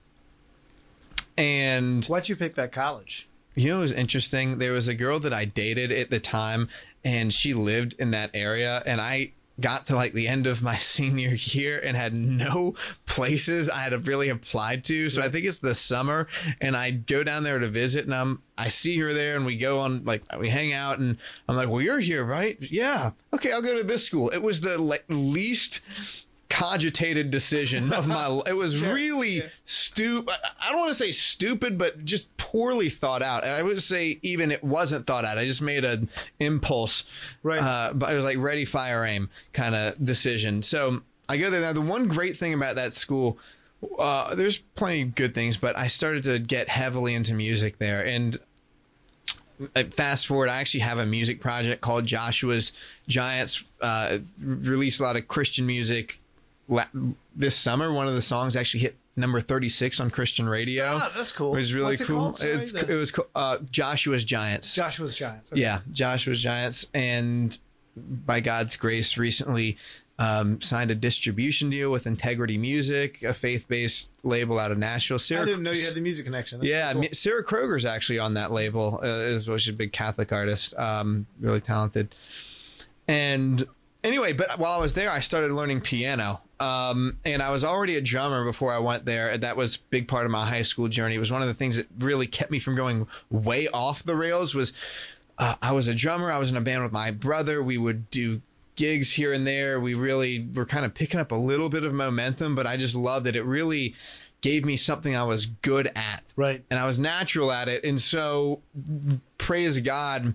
Speaker 3: And
Speaker 1: why'd you pick that college?
Speaker 3: You know, it was interesting. There was a girl that I dated at the time, and she lived in that area. And I got to like the end of my senior year and had no places I had really applied to. So I think it's the summer, and I go down there to visit, and I'm, I see her there, and we go on, like, we hang out, and I'm like, well, you're here, right? Yeah. Okay, I'll go to this school. It was the le- least cogitated decision of my it was sure, really yeah. stupid. I don't want to say stupid, but just poorly thought out. And I would say even it wasn't thought out. I just made an impulse,
Speaker 1: right?
Speaker 3: Uh, but it was like ready, fire, aim kind of decision. So I go there. Now, the one great thing about that school, uh, there's plenty of good things, but I started to get heavily into music there. And fast forward, I actually have a music project called Joshua's Giants. Uh, released a lot of Christian music. This summer, one of the songs actually hit number thirty-six on Christian radio.
Speaker 1: Stop, that's cool.
Speaker 3: It was really
Speaker 1: What's it
Speaker 3: cool.
Speaker 1: called? Sorry,
Speaker 3: It's,
Speaker 1: the...
Speaker 3: It was uh, Joshua's Giants.
Speaker 1: Joshua's Giants. Okay.
Speaker 3: Yeah, Joshua's Giants. And by God's grace, recently um, signed a distribution deal with Integrity Music, a faith-based label out of Nashville. Sarah,
Speaker 1: I didn't know you had the music connection. That's
Speaker 3: yeah,
Speaker 1: cool.
Speaker 3: Sarah Kroger's actually on that label uh, as well. She's a big Catholic artist, um, really talented. And anyway, but while I was there, I started learning piano. Um, and I was already a drummer before I went there. That was a big part of my high school journey. It was one of the things that really kept me from going way off the rails was uh, I was a drummer. I was in a band with my brother. We would do gigs here and there. We really were kind of picking up a little bit of momentum, but I just loved it. It really gave me something I was good at.
Speaker 1: Right.
Speaker 3: And I was natural at it. And so praise God,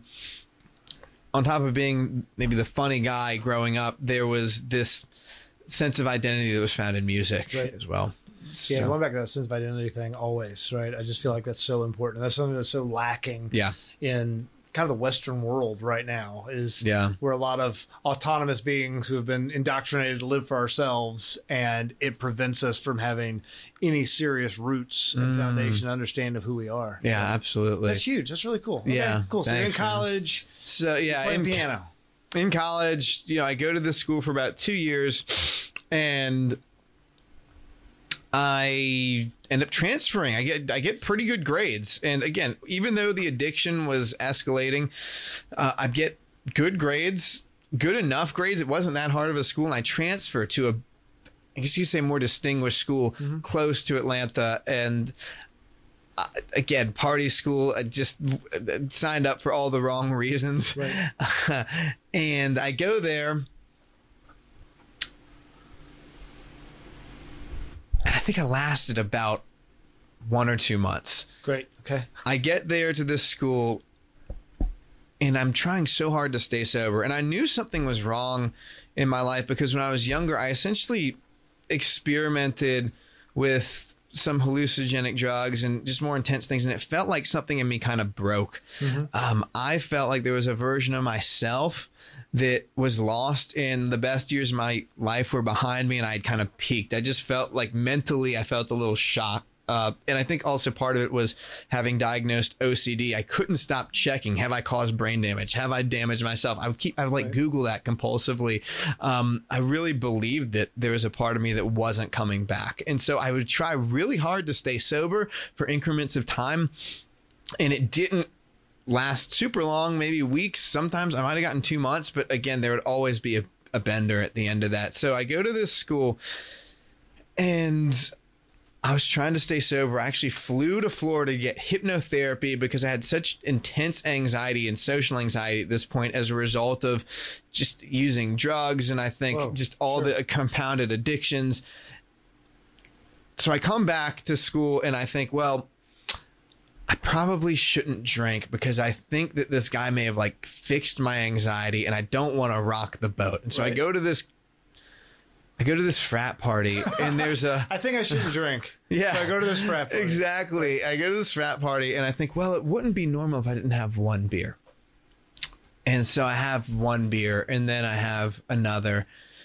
Speaker 3: on top of being maybe the funny guy growing up, there was this sense of identity that was found in music
Speaker 1: right.
Speaker 3: as well.
Speaker 1: Yeah,
Speaker 3: So-
Speaker 1: going back to that sense of identity thing always, right? I just feel like that's so important. That's something that's so lacking
Speaker 3: Yeah.
Speaker 1: in kind of the Western world right now is
Speaker 3: Yeah.
Speaker 1: we're a lot of autonomous beings who have been indoctrinated to live for ourselves, and it prevents us from having any serious roots and
Speaker 3: Mm.
Speaker 1: foundation and understanding of who we are.
Speaker 3: Yeah,
Speaker 1: So
Speaker 3: absolutely.
Speaker 1: that's huge. That's really cool. Okay,
Speaker 3: Yeah,
Speaker 1: cool. So you're in
Speaker 3: thanks, man.
Speaker 1: college,
Speaker 3: So yeah,
Speaker 1: playing
Speaker 3: in,
Speaker 1: piano.
Speaker 3: in college, you know, I go to this school for about two years and I end up transferring. I get I get pretty good grades. And again, even though the addiction was escalating, uh, I get good grades, good enough grades. It wasn't that hard of a school. And I transfer to a, I guess you could say, more distinguished school
Speaker 1: Mm-hmm.
Speaker 3: close to Atlanta. And uh, again, party school, I just uh, signed up for all the wrong reasons.
Speaker 1: Right.
Speaker 3: And I go there. And I think I lasted about one or two months.
Speaker 1: Great. Okay.
Speaker 3: I get there to this school and I'm trying so hard to stay sober. And I knew something was wrong in my life because when I was younger, I essentially experimented with some hallucinogenic drugs and just more intense things. And it felt like something in me kind of broke.
Speaker 1: Mm-hmm.
Speaker 3: Um, I felt like there was a version of myself that was lost in the best years of my life were behind me and I'd kind of peaked. I just felt like mentally I felt a little shock, Uh, and I think also part of it was having diagnosed O C D. I couldn't stop checking. Have I caused brain damage? Have I damaged myself? I would keep, I would like right. Google that compulsively. Um, I really believed that there was a part of me that wasn't coming back. And so I would try really hard to stay sober for increments of time. And it didn't last super long, maybe weeks. Sometimes I might have gotten two months, but again, there would always be a, a bender at the end of that. So I go to this school and I was trying to stay sober. I actually flew to Florida to get hypnotherapy because I had such intense anxiety and social anxiety at this point as a result of just using drugs. And I think Whoa, just all sure. the compounded addictions. So I come back to school and I think, well, I probably shouldn't drink because I think that this guy may have like fixed my anxiety and I don't want to rock the boat. And so right. I go to this I go to this frat party and there's a
Speaker 1: I think I shouldn't drink.
Speaker 3: Yeah.
Speaker 1: So I go to this frat party.
Speaker 3: Exactly. I go to this frat party and I think, well, it wouldn't be normal if I didn't have one beer. And so I have one beer and then I have another.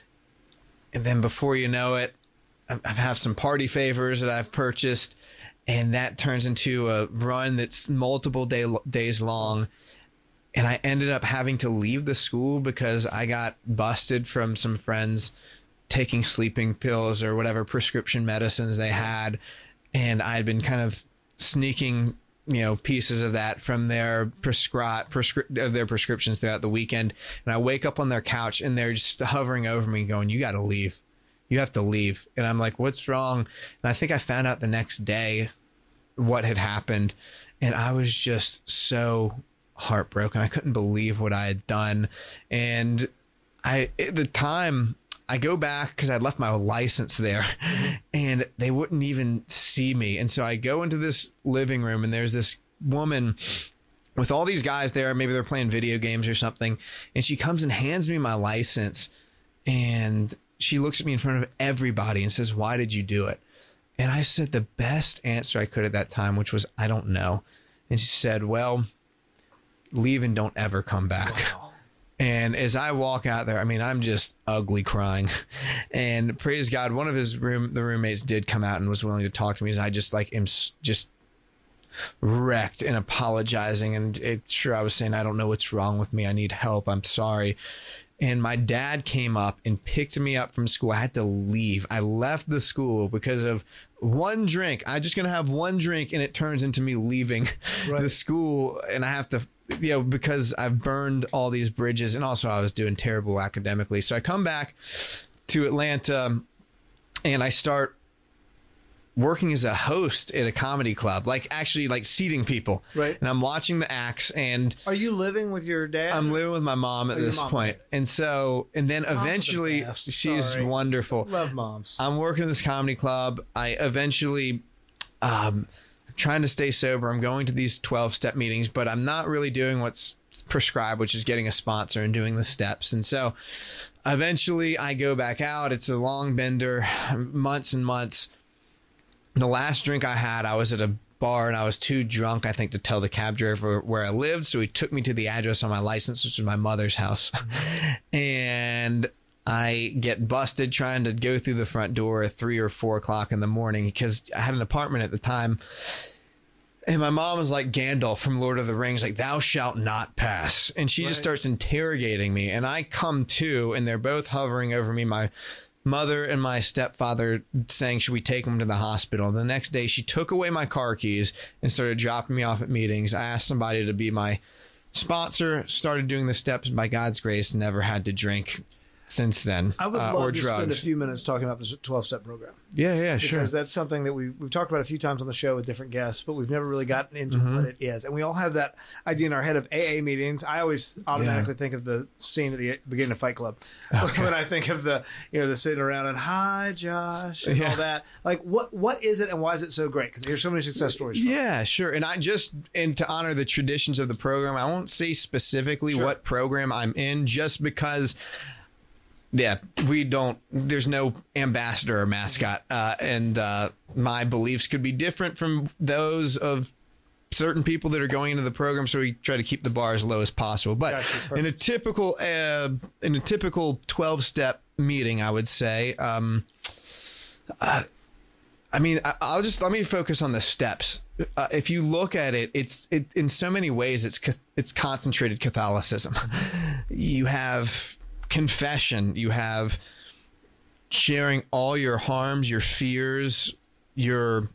Speaker 3: And then before you know it, I have some party favors that I've purchased. And that turns into a run that's multiple day, days long. And I ended up having to leave the school because I got busted from some friends taking sleeping pills or whatever prescription medicines they had. And I had been kind of sneaking, you know, pieces of that from their prescri- prescri- of their prescriptions throughout the weekend. And I wake up on their couch and they're just hovering over me going, you got to leave. You have to leave. And I'm like, what's wrong? And I think I found out the next day what had happened. And I was just so heartbroken. I couldn't believe what I had done. And I, at the time, I go back because I'd left my license there and they wouldn't even see me. And so I go into this living room and there's this woman with all these guys there. Maybe they're playing video games or something. And she comes and hands me my license and she looks at me in front of everybody and says, why did you do it? And I said the best answer I could at that time, which was, I don't know. And she said, well, leave and don't ever come back. Wow. And as I walk out there, I mean, I'm just ugly crying. And praise God, one of his room, the roommates did come out and was willing to talk to me. As I just like am just wrecked and apologizing. And it's sure I was saying, I don't know what's wrong with me. I need help. I'm sorry. And my dad came up and picked me up from school. I had to leave. I left the school because of one drink. I'm just going to have one drink and it turns into me leaving right. the school. And I have to, you know, because I've burned all these bridges and also I was doing terrible academically. So I come back to Atlanta and I start working as a host at a comedy club, like actually like seating people.
Speaker 1: Right.
Speaker 3: And I'm watching the acts and
Speaker 1: are you living with your dad?
Speaker 3: I'm living with my mom at oh, this point. And so, and then Mom's eventually the she's Sorry. wonderful.
Speaker 1: Love moms.
Speaker 3: I'm working at this comedy club. I eventually, um, trying to stay sober. I'm going to these twelve step meetings, but I'm not really doing what's prescribed, which is getting a sponsor and doing the steps. And so eventually I go back out. It's a long bender, months and months. The last drink I had, I was at a bar and I was too drunk, I think, to tell the cab driver where I lived. So he took me to the address on my license, which was my mother's house. And I get busted trying to go through the front door at three or four o'clock in the morning because I had an apartment at the time. And my mom was like Gandalf from Lord of the Rings, like, thou shalt not pass. And she right. just starts interrogating me. And I come to, and they're both hovering over me. My mother and my stepfather saying, should we take him to the hospital? The next day, she took away my car keys and started dropping me off at meetings. I asked somebody to be my sponsor, started doing the steps. By God's grace, never had to drink since then.
Speaker 1: I would
Speaker 3: uh,
Speaker 1: love
Speaker 3: or
Speaker 1: to
Speaker 3: drugs.
Speaker 1: spend a few minutes talking about the twelve step program.
Speaker 3: Yeah, yeah, sure.
Speaker 1: Because that's something that we, we've talked about a few times on the show with different guests, but we've never really gotten into mm-hmm. what it is. And we all have that idea in our head of A A meetings. I always automatically yeah. think of the scene at the beginning of Fight Club. Okay. When I think of the, you know, the sitting around and, hi, Josh, and yeah. all that. Like, what what is it and why is it so great? Because there's so many success stories. From
Speaker 3: yeah, it. sure. And I just, and to honor the traditions of the program, I won't say specifically sure. what program I'm in, just because... Yeah, we don't, there's no ambassador or mascot. Uh, and uh, my beliefs could be different from those of certain people that are going into the program. So we try to keep the bar as low as possible. But gotcha, in a typical, uh, in a typical twelve step meeting, I would say, um, uh, I mean, I, I'll just let me focus on the steps. Uh, if you look at it, it's it in so many ways. It's it's concentrated Catholicism. You have confession. You have sharing all your harms, your fears, your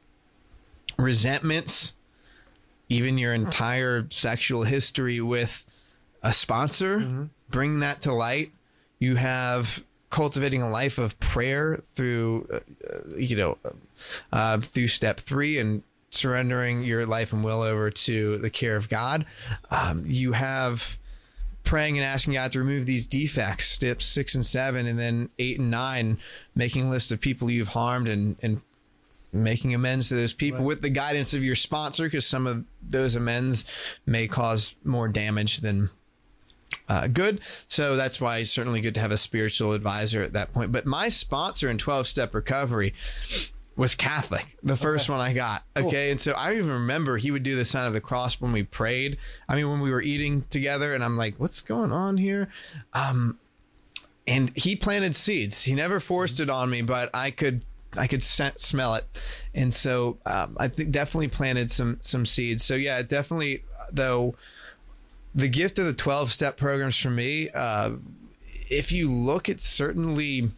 Speaker 3: resentments, even your entire sexual history with a sponsor. Mm-hmm. Bring that to light. You have cultivating a life of prayer through, uh, you know, uh, through step three and surrendering your life and will over to the care of God. Um, you have praying and asking God to remove these defects, steps six and seven, and then eight and nine, making lists of people you've harmed and, and making amends to those people right. with the guidance of your sponsor, because some of those amends may cause more damage than Uh, good. So that's why it's certainly good to have a spiritual advisor at that point. But my sponsor in twelve-step recovery was Catholic, the first okay. one I got. Okay. Cool. And so I even remember he would do the sign of the cross when we prayed. I mean, when we were eating together, and I'm like, what's going on here? Um, and he planted seeds. He never forced it on me, but I could I could scent, smell it. And so um, I think definitely planted some some seeds. So yeah, definitely, though, the gift of the twelve-step programs for me, uh, if you look at certainly,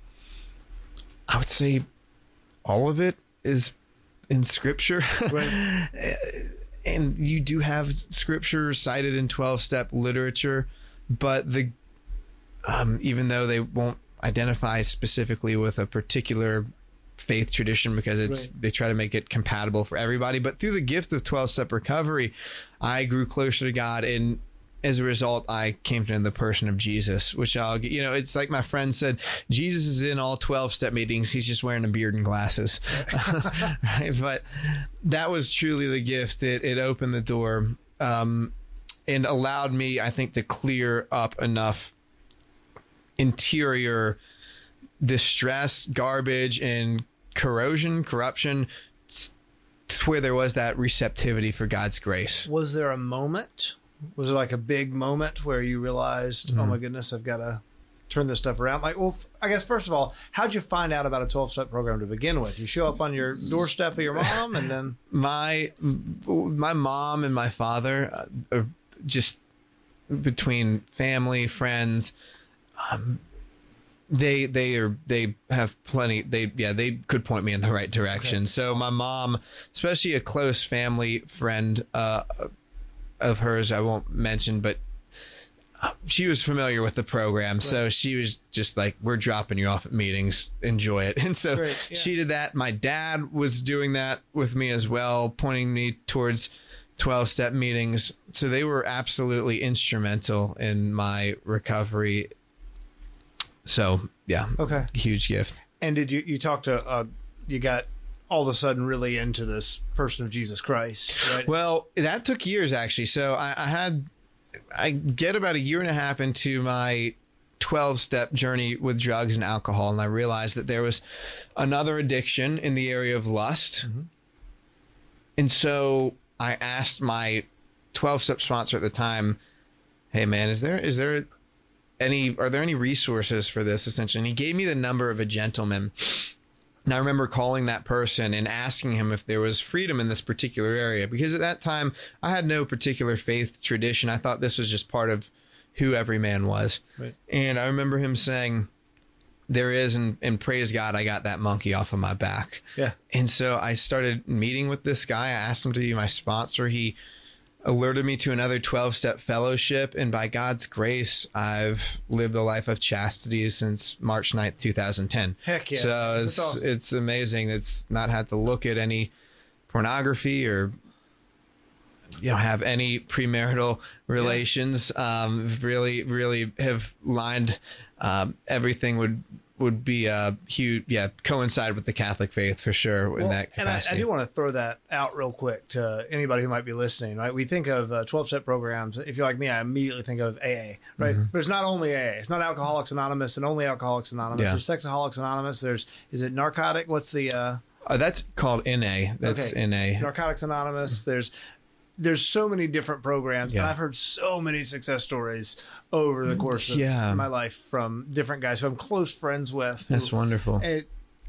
Speaker 3: I would say all of it is in Scripture. Right. And you do have Scripture cited in twelve-step literature, but the um, even though they won't identify specifically with a particular faith tradition because it's right. they try to make it compatible for everybody, but through the gift of twelve-step recovery, I grew closer to God, and as a result, I came to know the person of Jesus, which I'll get, you know, it's like my friend said, Jesus is in all twelve-step meetings. He's just wearing a beard and glasses. Right? But that was truly the gift. It, it opened the door um, and allowed me, I think, to clear up enough interior distress, garbage, and corrosion, corruption, to where there was that receptivity for God's grace.
Speaker 1: Was there a moment? Was it like a big moment where you realized, mm-hmm. oh my goodness, I've got to turn this stuff around? Like, well, I guess first of all, how'd you find out about a twelve-step program to begin with? You show up on your doorstep of your mom, and then
Speaker 3: my my mom and my father, uh, are just between family, friends. Um, They they are they have plenty. They yeah they could point me in the right direction. Okay. So my mom, especially a close family friend uh, of hers, I won't mention, but she was familiar with the program. Right. So she was just like, "We're dropping you off at meetings. Enjoy it." And so yeah. she did that. My dad was doing that with me as well, pointing me towards twelve-step meetings. So they were absolutely instrumental in my recovery. So yeah,
Speaker 1: okay,
Speaker 3: huge gift.
Speaker 1: And did you you talk to uh, you got all of a sudden really into this person of Jesus Christ, right?
Speaker 3: Well, that took years actually. So I, I had I get about a year and a half into my twelve-step journey with drugs and alcohol, and I realized that there was another addiction in the area of lust. Mm-hmm. And so I asked my twelve-step sponsor at the time, "Hey man, is there is there any are there any resources for this?" Essentially, and he gave me the number of a gentleman. And I remember calling that person and asking him if there was freedom in this particular area, because at that time I had no particular faith tradition. I thought this was just part of who every man was. Right. And I remember him saying, "There is, and, and praise God, I got that monkey off of my back."
Speaker 1: Yeah.
Speaker 3: And so I started meeting with this guy. I asked him to be my sponsor. He alerted me to another twelve-step fellowship, and by God's grace, I've lived a life of chastity since March ninth, two thousand ten.
Speaker 1: Heck yeah.
Speaker 3: So it's, awesome. It's amazing. It's not had to look at any pornography or, you know, have any premarital relations. Yeah. Um, really, really have lined um, everything would would be a huge, yeah, coincide with the Catholic faith for sure in
Speaker 1: well,
Speaker 3: that capacity.
Speaker 1: And I, I do want to throw that out real quick to anybody who might be listening, right? We think of uh, twelve-step programs. If you're like me, I immediately think of A A, right? Mm-hmm. But it's not only A A. It's not Alcoholics Anonymous and only Alcoholics Anonymous. Yeah. There's Sexaholics Anonymous. There's, is it Narcotic? What's the... Uh...
Speaker 3: Uh, that's called N A. That's
Speaker 1: okay.
Speaker 3: N A.
Speaker 1: Narcotics Anonymous. There's... There's so many different programs, yeah. and I've heard so many success stories over the course of
Speaker 3: yeah.
Speaker 1: my life from different guys who I'm close friends with.
Speaker 3: That's
Speaker 1: who,
Speaker 3: wonderful.
Speaker 1: It,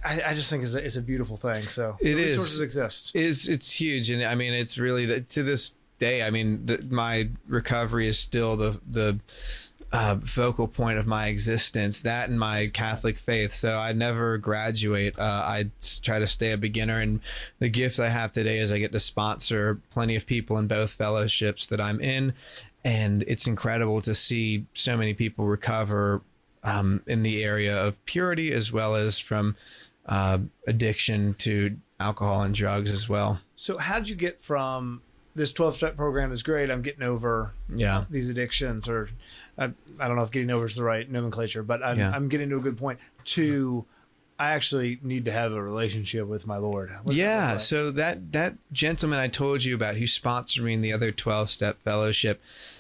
Speaker 1: I, I just think it's a, it's a beautiful thing. So
Speaker 3: it
Speaker 1: the
Speaker 3: is.
Speaker 1: resources exist.
Speaker 3: It's it's huge, and I mean, it's really the, to this day. I mean, the, my recovery is still the the uh, focal point of my existence. That and my Catholic faith. So I never graduate. Uh, I try to stay a beginner, and the gift I have today is I get to sponsor plenty of people in both fellowships that I'm in, and it's incredible to see so many people recover um, in the area of purity as well as from uh, addiction to alcohol and drugs as well.
Speaker 1: So how did you get from this twelve-step program is great, I'm getting over
Speaker 3: Yeah.
Speaker 1: these addictions, or I, I don't know if getting over is the right nomenclature, but I'm,
Speaker 3: Yeah.
Speaker 1: I'm getting to a good point, to I actually need to have a relationship with my Lord. What's that look
Speaker 3: Yeah,
Speaker 1: like?
Speaker 3: so that that gentleman I told you about who sponsored me in the other twelve-step fellowship,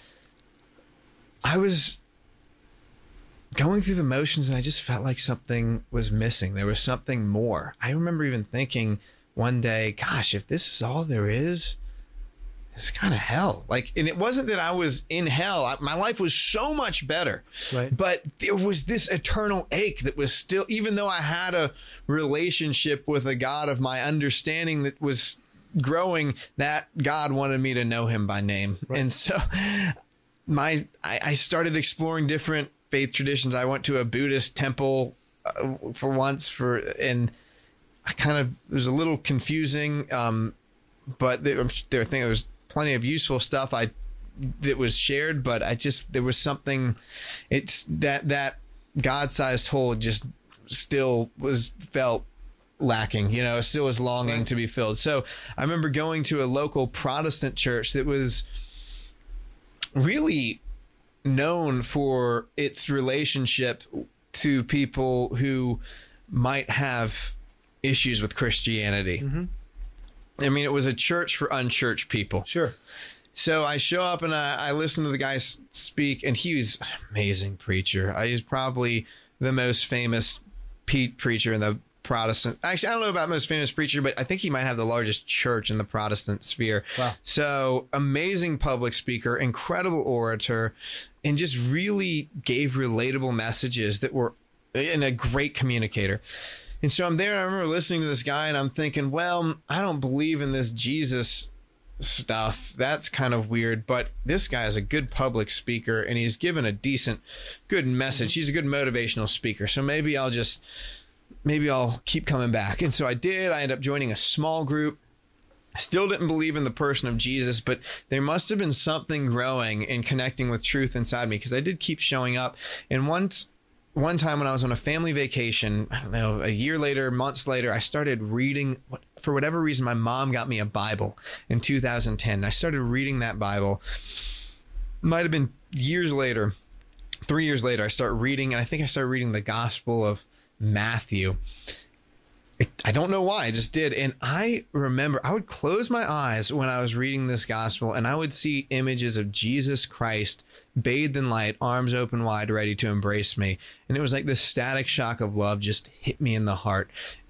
Speaker 3: I was going through the motions and I just felt like something was missing. There was something more. I remember even thinking one day, gosh, if this is all there is, it's kind of hell. Like, and it wasn't that I was in hell. I, my life was so much better.
Speaker 1: Right.
Speaker 3: But there was this eternal ache that was still, even though I had a relationship with a God of my understanding that was growing, that God wanted me to know him by name.
Speaker 1: Right.
Speaker 3: And so my, I, I started exploring different faith traditions. I went to a Buddhist temple uh, for once for, and I kind of, it was a little confusing. Um, but there, there, I think there was plenty of useful stuff I that was shared, but I just, there was something, it's that that God-sized hole just still was felt lacking, you know, still was longing
Speaker 1: Right.
Speaker 3: to be filled. So I remember going to a local Protestant church that was really known for its relationship to people who might have issues with Christianity.
Speaker 1: Mm-hmm.
Speaker 3: I mean, it was a church for unchurched people.
Speaker 1: Sure.
Speaker 3: So I show up and I, I listen to the guy s- speak, and he was an amazing preacher. I He's probably the most famous pe- preacher in the Protestant. Actually, I don't know about most famous preacher, but I think he might have the largest church in the Protestant sphere.
Speaker 1: Wow.
Speaker 3: So amazing public speaker, incredible orator, and just really gave relatable messages that were, and a great communicator. And so I'm there and I remember listening to this guy and I'm thinking, well, I don't believe in this Jesus stuff. That's kind of weird. But this guy is a good public speaker and he's given a decent, good message. Mm-hmm. He's a good motivational speaker. So maybe I'll just, maybe I'll keep coming back. And so I did. I ended up joining a small group. Still didn't believe in the person of Jesus, but there must have been something growing and connecting with truth inside me, because I did keep showing up. And once, one time when I was on a family vacation, I don't know, a year later, months later, I started reading, for whatever reason, my mom got me a Bible in two thousand ten. I started reading that Bible. Might have been years later, three years later, I start reading, and I think I started reading the Gospel of Matthew. It, I don't know why, I just did. And I remember I would close my eyes when I was reading this gospel and I would see images of Jesus Christ bathed in light, arms open wide, ready to embrace me. And it was like this static shock of love just hit me in the heart.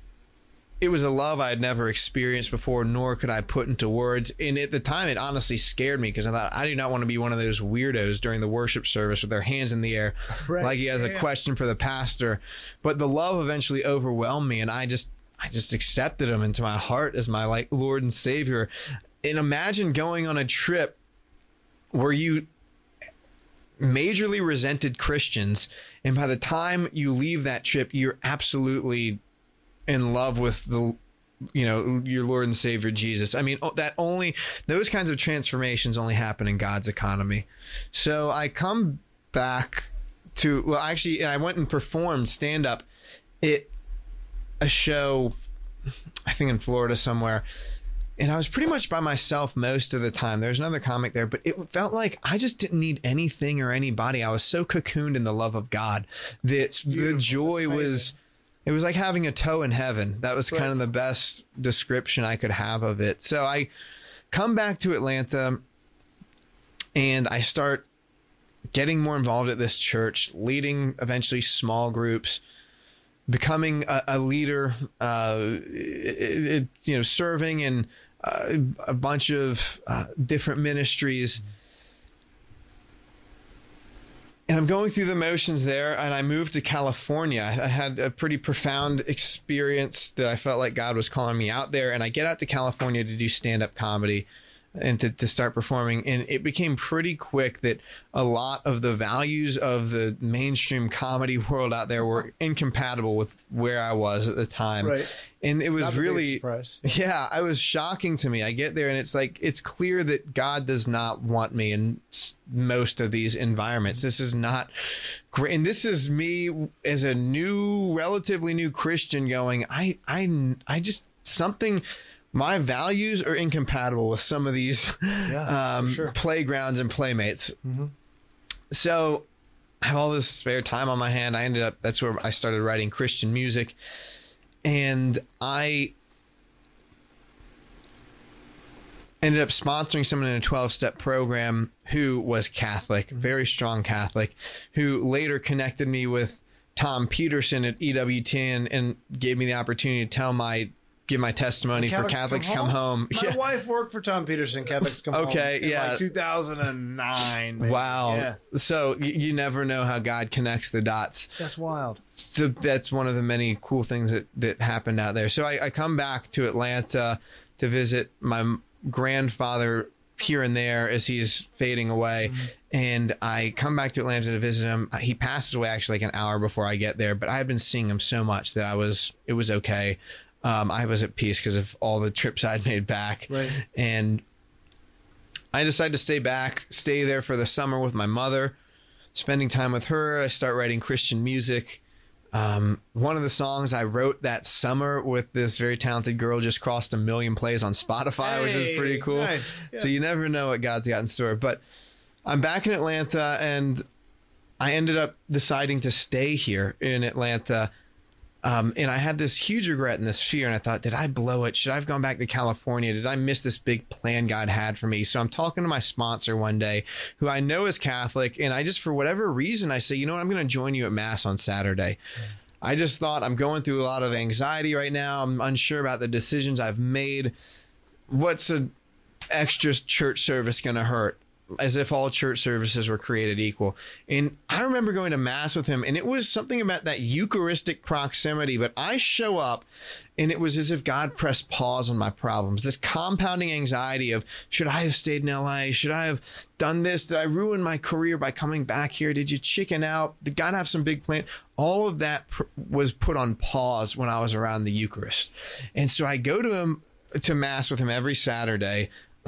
Speaker 3: It was a love I had never experienced before, nor could I put into words. And at the time, it honestly scared me, because I thought, I do not want to be one of those weirdos during the worship service with their hands in the air,
Speaker 1: Right.
Speaker 3: like he has
Speaker 1: Yeah,
Speaker 3: a
Speaker 1: yeah.
Speaker 3: question for the pastor. But the love eventually overwhelmed me, and I just, I just accepted him into my heart as my like Lord and Savior. And imagine going on a trip where you majorly resented Christians, and by the time you leave that trip, you're absolutely in love with the, you know, your Lord and Savior Jesus. I mean, that only, those kinds of transformations only happen in God's economy. So I come back to, well, actually, I went and performed stand up at a show, I think in Florida somewhere. And I was pretty much by myself most of the time. There's another comic there, but it felt like I just didn't need anything or anybody. I was so cocooned in the love of God that the joy was, it was like having a toe in heaven. That was kind of the best description I could have of it. So I come back to Atlanta and I start getting more involved at this church, leading eventually small groups, becoming a, a leader, uh, it, it, you know, serving in uh, a bunch of uh, different ministries. and I'm going through the motions there, and I moved to California. I had a pretty profound experience that I felt like God was calling me out there, and I get out to California to do stand-up comedy and to, to start performing. And it became pretty quick that a lot of the values of the mainstream comedy world out there were incompatible with where I was at the time.
Speaker 1: Right.
Speaker 3: And it was
Speaker 1: Not to be a
Speaker 3: really,
Speaker 1: surprise.
Speaker 3: yeah, it was shocking to me. I get there and it's like, it's clear that God does not want me in s- most of these environments. This is not great. And this is me as a new, relatively new Christian going, I, I, I just, something, my values are incompatible with some of these
Speaker 1: Yeah,
Speaker 3: um,
Speaker 1: for sure.
Speaker 3: playgrounds and playmates.
Speaker 1: Mm-hmm.
Speaker 3: So I have all this spare time on my hand. I ended up, that's where I started writing Christian music. And I ended up sponsoring someone in a twelve-step program who was Catholic, very strong Catholic, who later connected me with Tom Peterson at E W T N and gave me the opportunity to tell my give my testimony for Catholics Come Home.
Speaker 1: My
Speaker 3: Yeah.
Speaker 1: wife worked for Tom Peterson, Catholics Come Home.
Speaker 3: Okay,
Speaker 1: in
Speaker 3: yeah.
Speaker 1: like two thousand nine. Maybe.
Speaker 3: Wow.
Speaker 1: Yeah.
Speaker 3: So you, you never know how God connects the dots.
Speaker 1: That's wild.
Speaker 3: So that's one of the many cool things that, that happened out there. So I, I come back to Atlanta to visit my m- grandfather here and there as he's fading away.
Speaker 1: Mm-hmm.
Speaker 3: And I come back to Atlanta to visit him. He passes away actually like an hour before I get there, but I had been seeing him so much that I was, it was okay. Um, I was at peace because of all the trips I'd made back.
Speaker 1: Right.
Speaker 3: And I decided to stay back, stay there for the summer with my mother, spending time with her. I start writing Christian music. Um, one of the songs I wrote that summer with this very talented girl just crossed a million plays on Spotify, which is pretty
Speaker 1: Hey,
Speaker 3: cool.
Speaker 1: nice. Yeah.
Speaker 3: So you never know what God's got in store. But I'm back in Atlanta, and I ended up deciding to stay here in Atlanta. Um, and I had this huge regret and this fear, and I thought, did I blow it? Should I have gone back to California? Did I miss this big plan God had for me? So I'm talking to my sponsor one day, who I know is Catholic, and I just, for whatever reason, I say, you know what, I'm going to join you at Mass on Saturday. I just thought, I'm going through a lot of anxiety right now. I'm unsure about the decisions I've made. What's an extra church service going to hurt? As if all church services were created equal. And I remember going to Mass with him, and it was something about that Eucharistic proximity. But I show up, and it was as if God pressed pause on my problems. This compounding anxiety of, should I have stayed in L A? Should I have done this? Did I ruin my career by coming back here? Did you chicken out? Did God have some big plan? All of that pr- was put on pause when I was around the Eucharist. And so I go to him, to Mass with him every Saturday.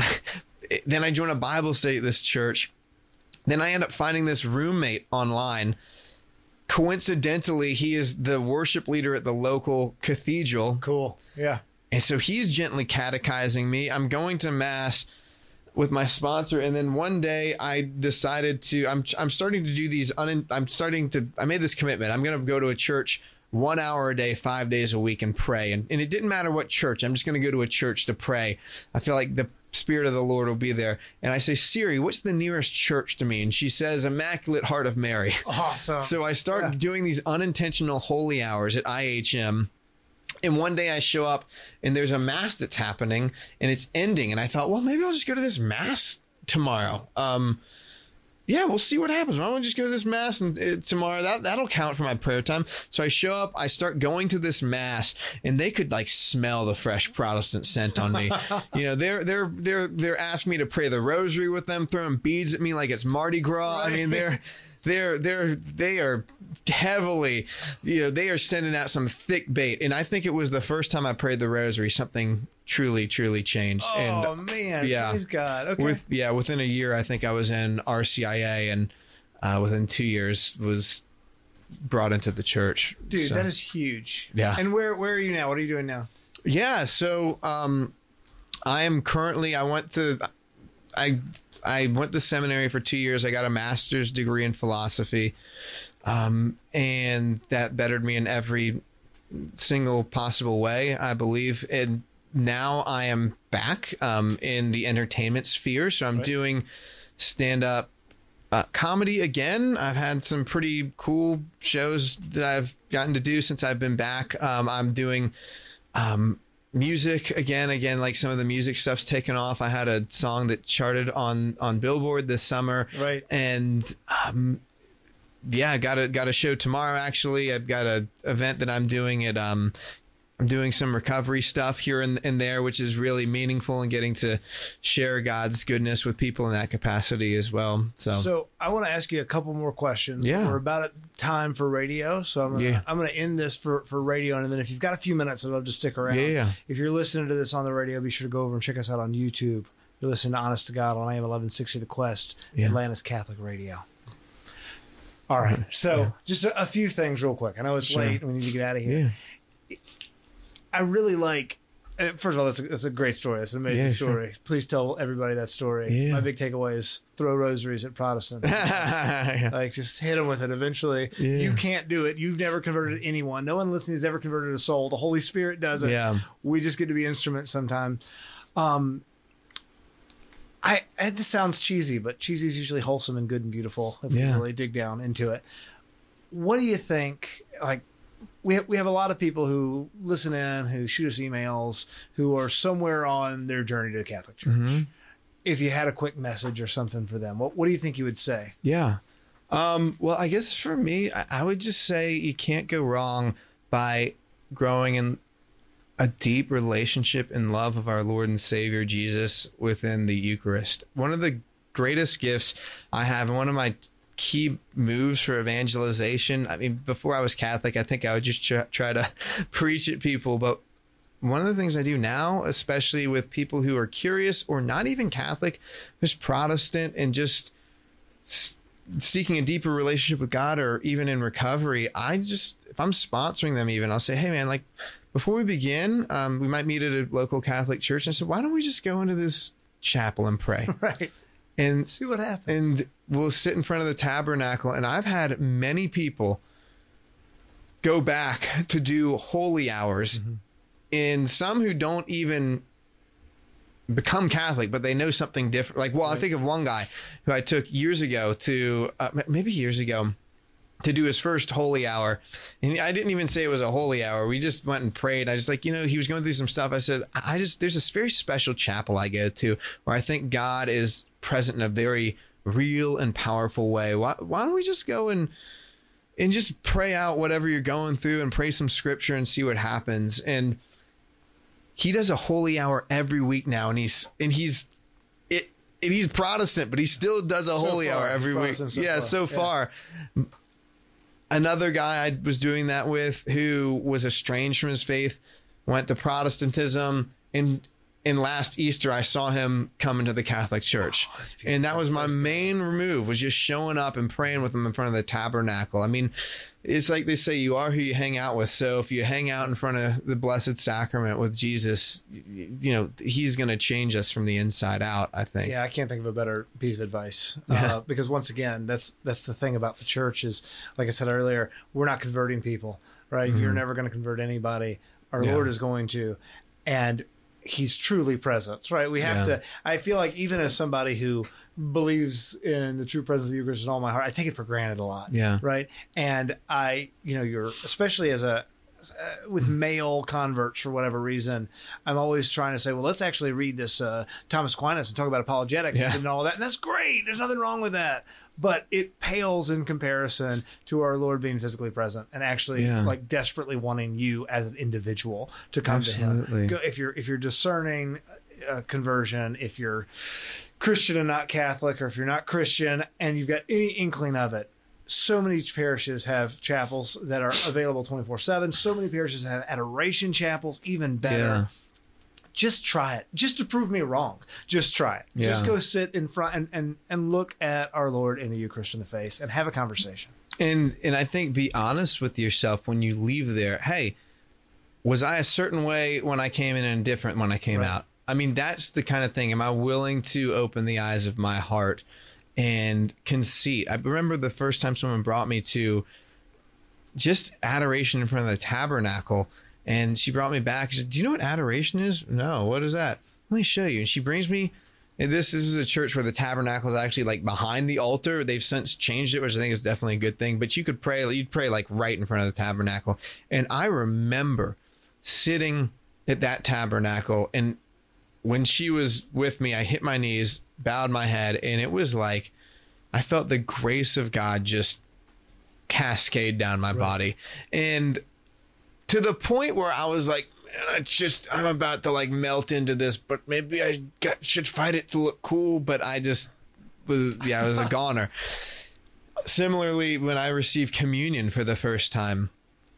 Speaker 3: Then I join a Bible study at this church. Then I end up finding this roommate online. Coincidentally, he is the worship leader at the local cathedral.
Speaker 1: Cool. Yeah.
Speaker 3: And so he's gently catechizing me. I'm going to Mass with my sponsor. And then one day I decided to, I'm, I'm starting to do these, un, I'm starting to, I made this commitment. I'm going to go to a church one hour a day, five days a week and pray. And, and it didn't matter what church. I'm just going to go to a church to pray. I feel like the Spirit of the Lord will be there. And I say, Siri, what's the nearest church to me? And she says, Immaculate Heart of Mary.
Speaker 1: Awesome.
Speaker 3: So I start
Speaker 1: Yeah.
Speaker 3: doing these unintentional holy hours at I H M. And one day I show up and there's a Mass that's happening and it's ending. And I thought, well, maybe I'll just go to this Mass tomorrow. Um, yeah, we'll see what happens. Why don't we just go to this Mass and uh, tomorrow? That, that'll count for my prayer time. So I show up, I start going to this Mass, and they could like smell the fresh Protestant scent on me. You know, they're they're they're they're asking me to pray the rosary with them, throwing beads at me like it's Mardi Gras. I mean, they're they're they're they are heavily, you know, they are sending out some thick bait. And I think it was the first time I prayed the rosary, something truly, truly changed.
Speaker 1: Oh,
Speaker 3: and
Speaker 1: man.
Speaker 3: yeah.
Speaker 1: Praise God. Okay.
Speaker 3: with yeah, within a year, I think I was in R C I A, and uh, within two years was brought into the church.
Speaker 1: Dude,
Speaker 3: So,
Speaker 1: that is huge.
Speaker 3: Yeah.
Speaker 1: And where where are you now? What are you doing now?
Speaker 3: yeah. So um, I am currently. I went to I I went to seminary for two years. I got a master's degree in philosophy, um, and that bettered me in every single possible way, I believe. And now I am back um, in the entertainment sphere. So I'm
Speaker 1: Right.
Speaker 3: doing stand-up uh, comedy again. I've had some pretty cool shows that I've gotten to do since I've been back. Um, I'm doing um, music again, again, like some of the music stuff's taken off. I had a song that charted on, on Billboard this summer.
Speaker 1: Right.
Speaker 3: And um, yeah, I got a got a show tomorrow. Actually, I've got a event that I'm doing at um. I'm doing some recovery stuff here and, and there, which is really meaningful, and getting to share God's goodness with people in that capacity as well. So,
Speaker 1: so I want to ask you a couple more questions.
Speaker 3: Yeah.
Speaker 1: We're about at time for radio. So I'm going to,
Speaker 3: Yeah.
Speaker 1: I'm going to end this for, for radio. And then if you've got a few minutes, I'd love to stick around.
Speaker 3: Yeah, yeah.
Speaker 1: If you're listening to this on the radio, be sure to go over and check us out on YouTube. You're listening to Honest to God on A M eleven sixty The Quest,
Speaker 3: Yeah.
Speaker 1: Atlanta's Catholic Radio. All right. So
Speaker 3: Yeah.
Speaker 1: just a, a few things real quick. I know it's
Speaker 3: Sure.
Speaker 1: late and we need to get out of here.
Speaker 3: yeah.
Speaker 1: I really like, uh, first of all, that's a, that's a great story. It's an amazing
Speaker 3: Yeah, sure.
Speaker 1: story. Please tell everybody that story.
Speaker 3: Yeah.
Speaker 1: My big takeaway is throw rosaries at Protestants.
Speaker 3: Yeah.
Speaker 1: Like, just hit them with it eventually.
Speaker 3: Yeah.
Speaker 1: You can't do it. You've never converted anyone. No one listening has ever converted a soul. The Holy Spirit does it.
Speaker 3: Yeah.
Speaker 1: We just get to be instruments sometimes. Um, I, I this sounds cheesy, but cheesy is usually wholesome and good and beautiful if
Speaker 3: Yeah.
Speaker 1: you really dig down into it. What do you think? Like, we have, we have a lot of people who listen in, who shoot us emails, who are somewhere on their journey to the Catholic Church.
Speaker 3: Mm-hmm.
Speaker 1: If you had a quick message or something for them, what what do you think you would say?
Speaker 3: Yeah. Um, well, I guess for me, I, I would just say you can't go wrong by growing in a deep relationship and love of our Lord and Savior Jesus within the Eucharist. One of the greatest gifts I have, and one of my key moves for evangelization. I mean, before I was Catholic, I think I would just try, try to preach at people, but one of the things I do now, especially with people who are curious or not even Catholic, just Protestant, and just s- seeking a deeper relationship with God, or even in recovery, I just, if I'm sponsoring them even, I'll say, hey man, like before we begin, um, we might meet at a local Catholic church. And I said, why don't we just go into this chapel and pray?
Speaker 1: Right.
Speaker 3: And
Speaker 1: See what happens.
Speaker 3: and we'll sit in front of the tabernacle. And I've had many people go back to do holy hours,
Speaker 1: Mm-hmm.
Speaker 3: and some who don't even become Catholic, but they know something different. Like, well, I think of one guy who I took years ago to, uh, maybe years ago, to do his first holy hour. And I didn't even say it was a holy hour. We just went and prayed. I just like, you know, he was going through some stuff. I said, I just, there's this very special chapel I go to where I think God is present in a very real and powerful way. Why, why don't we just go and, and just pray out whatever you're going through and pray some scripture and see what happens. And he does a holy hour every week now. And he's, and he's, it, and he's Protestant, but he still does a
Speaker 1: So
Speaker 3: holy
Speaker 1: far,
Speaker 3: hour every week.
Speaker 1: Protestant so
Speaker 3: yeah,
Speaker 1: far.
Speaker 3: so
Speaker 1: Yeah.
Speaker 3: far. Another guy I was doing that with, who was estranged from his faith, went to Protestantism, and and last Easter I saw him come into the Catholic Church.
Speaker 1: Oh, that's beautiful.
Speaker 3: And that was my
Speaker 1: Praise God.
Speaker 3: main move, was just showing up and praying with him in front of the tabernacle. I mean, it's like they say, you are who you hang out with. So if you hang out in front of the Blessed Sacrament with Jesus, you, you know, he's going to change us from the inside out, I think.
Speaker 1: Yeah, I can't think of a better piece of advice.
Speaker 3: Yeah.
Speaker 1: Uh, because once again, that's that's the thing about the church is, like I said earlier, we're not converting people, right? You're never going to convert anybody. Our
Speaker 3: Yeah.
Speaker 1: Lord is going to, and He's truly present, right? We have
Speaker 3: Yeah.
Speaker 1: to. I feel like even as somebody who believes in the true presence of the Eucharist in all my heart, I take it for granted a lot.
Speaker 3: Yeah.
Speaker 1: Right. And I, you know, you're especially as a uh, with male converts for whatever reason, I'm always trying to say, well, let's actually read this uh, Thomas Aquinas and talk about apologetics
Speaker 3: Yeah.
Speaker 1: and all that. And that's great. There's nothing wrong with that. But it pales in comparison to our Lord being physically present and actually
Speaker 3: Yeah.
Speaker 1: like desperately wanting you as an individual to come to
Speaker 3: Absolutely.
Speaker 1: him. Go, if you're, if you're discerning uh, conversion, if you're Christian and not Catholic, or if you're not Christian and you've got any inkling of it, so many parishes have chapels that are available twenty-four seven. So many parishes have adoration chapels, even better.
Speaker 3: Yeah.
Speaker 1: Just try it. Just to prove me wrong. Just try it.
Speaker 3: Yeah.
Speaker 1: Just go sit in front and, and, and look at our Lord in the Eucharist in the face and have a conversation.
Speaker 3: And and I think be honest with yourself when you leave there. Hey, was I a certain way when I came in and different when I came
Speaker 1: Right.
Speaker 3: out? I mean, that's the kind of thing. Am I willing to open the eyes of my heart and conceit? I remember the first time someone brought me to just adoration in front of the tabernacle, and she brought me back. She said, do you know what adoration is? No, what is that? Let me show you. And she brings me, and this, this is a church where the tabernacle is actually like behind the altar. They've since changed it, which I think is definitely a good thing. But you could pray, you'd pray like right in front of the tabernacle. And I remember sitting at that tabernacle, and when she was with me, I hit my knees, bowed my head, and it was like I felt the grace of God just cascade down my body. And to the point where I was like, man, I just, I'm about to like melt into this, but maybe I got, should fight it to look cool. But I just was, yeah, I was a goner. Similarly, when I received communion for the first time,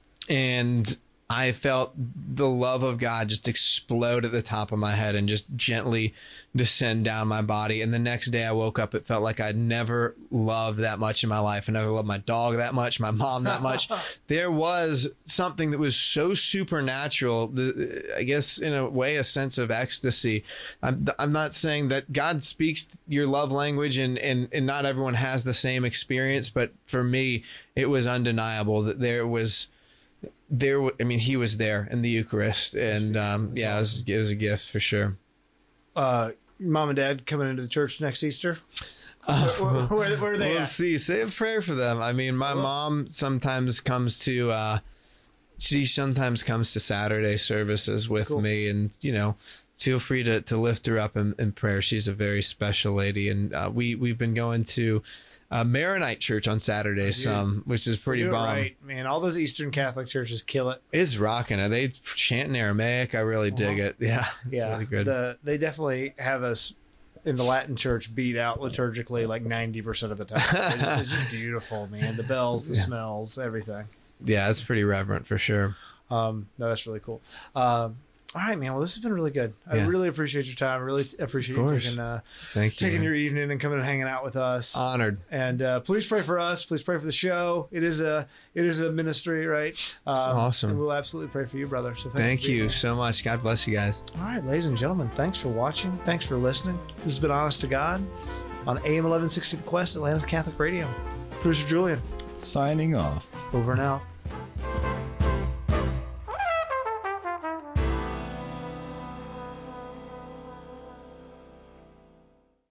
Speaker 3: and I felt the love of God just explode at the top of my head and just gently descend down my body. And the next day I woke up, it felt like I'd never loved that much in my life. I never loved my dog that much, my mom that much. There was something that was so supernatural, I guess in a way, a sense of ecstasy. I'm, I'm not saying that God speaks your love language and, and, and not everyone has the same experience, but for me, it was undeniable that there was There, I mean, he was there in the Eucharist, and um, yeah, it was, it was a gift for sure.
Speaker 1: Uh, mom and dad coming into the church next Easter. Uh, where, where, where are they
Speaker 3: we'll
Speaker 1: at?
Speaker 3: see. Say a prayer for them. I mean, my
Speaker 1: Well,
Speaker 3: mom sometimes comes to. Uh, she sometimes comes to Saturday services with
Speaker 1: Cool.
Speaker 3: me, and you know, feel free to to lift her up in, in prayer. She's a very special lady, and uh, we we've been going to. Uh, Maronite Church on Saturday, some, which is pretty
Speaker 1: Do it
Speaker 3: bomb.
Speaker 1: right, man. All those Eastern Catholic churches kill it.
Speaker 3: It's rocking it. They chant in Aramaic. I really dig
Speaker 1: Uh-huh.
Speaker 3: it. Yeah, it's
Speaker 1: Yeah,
Speaker 3: really good.
Speaker 1: The, they definitely have us in the Latin church beat out liturgically like ninety percent of the time. It's, it's just beautiful, man. The bells, the
Speaker 3: Yeah.
Speaker 1: smells, everything.
Speaker 3: Yeah, it's pretty reverent for sure.
Speaker 1: Um, no, that's really cool. Um, all right, man. Well, this has been really good. I
Speaker 3: Yeah.
Speaker 1: really appreciate your time. I really t- appreciate
Speaker 3: Of
Speaker 1: you
Speaker 3: course.
Speaker 1: taking, uh,
Speaker 3: Thank you.
Speaker 1: taking
Speaker 3: man.
Speaker 1: your evening and coming and hanging out with us.
Speaker 3: Honored.
Speaker 1: And uh, please pray for us. Please pray for the show. It is a it is a ministry, right? Um,
Speaker 3: awesome.
Speaker 1: And we'll absolutely pray for you, brother. So thank,
Speaker 3: Thank
Speaker 1: for being
Speaker 3: you
Speaker 1: here.
Speaker 3: so much. God bless you guys.
Speaker 1: All right, ladies and gentlemen, thanks for watching. Thanks for listening. This has been Honest to God on A M eleven sixty The Quest, Atlanta's Catholic Radio. Producer Julian,
Speaker 2: Signing off.
Speaker 1: over and out.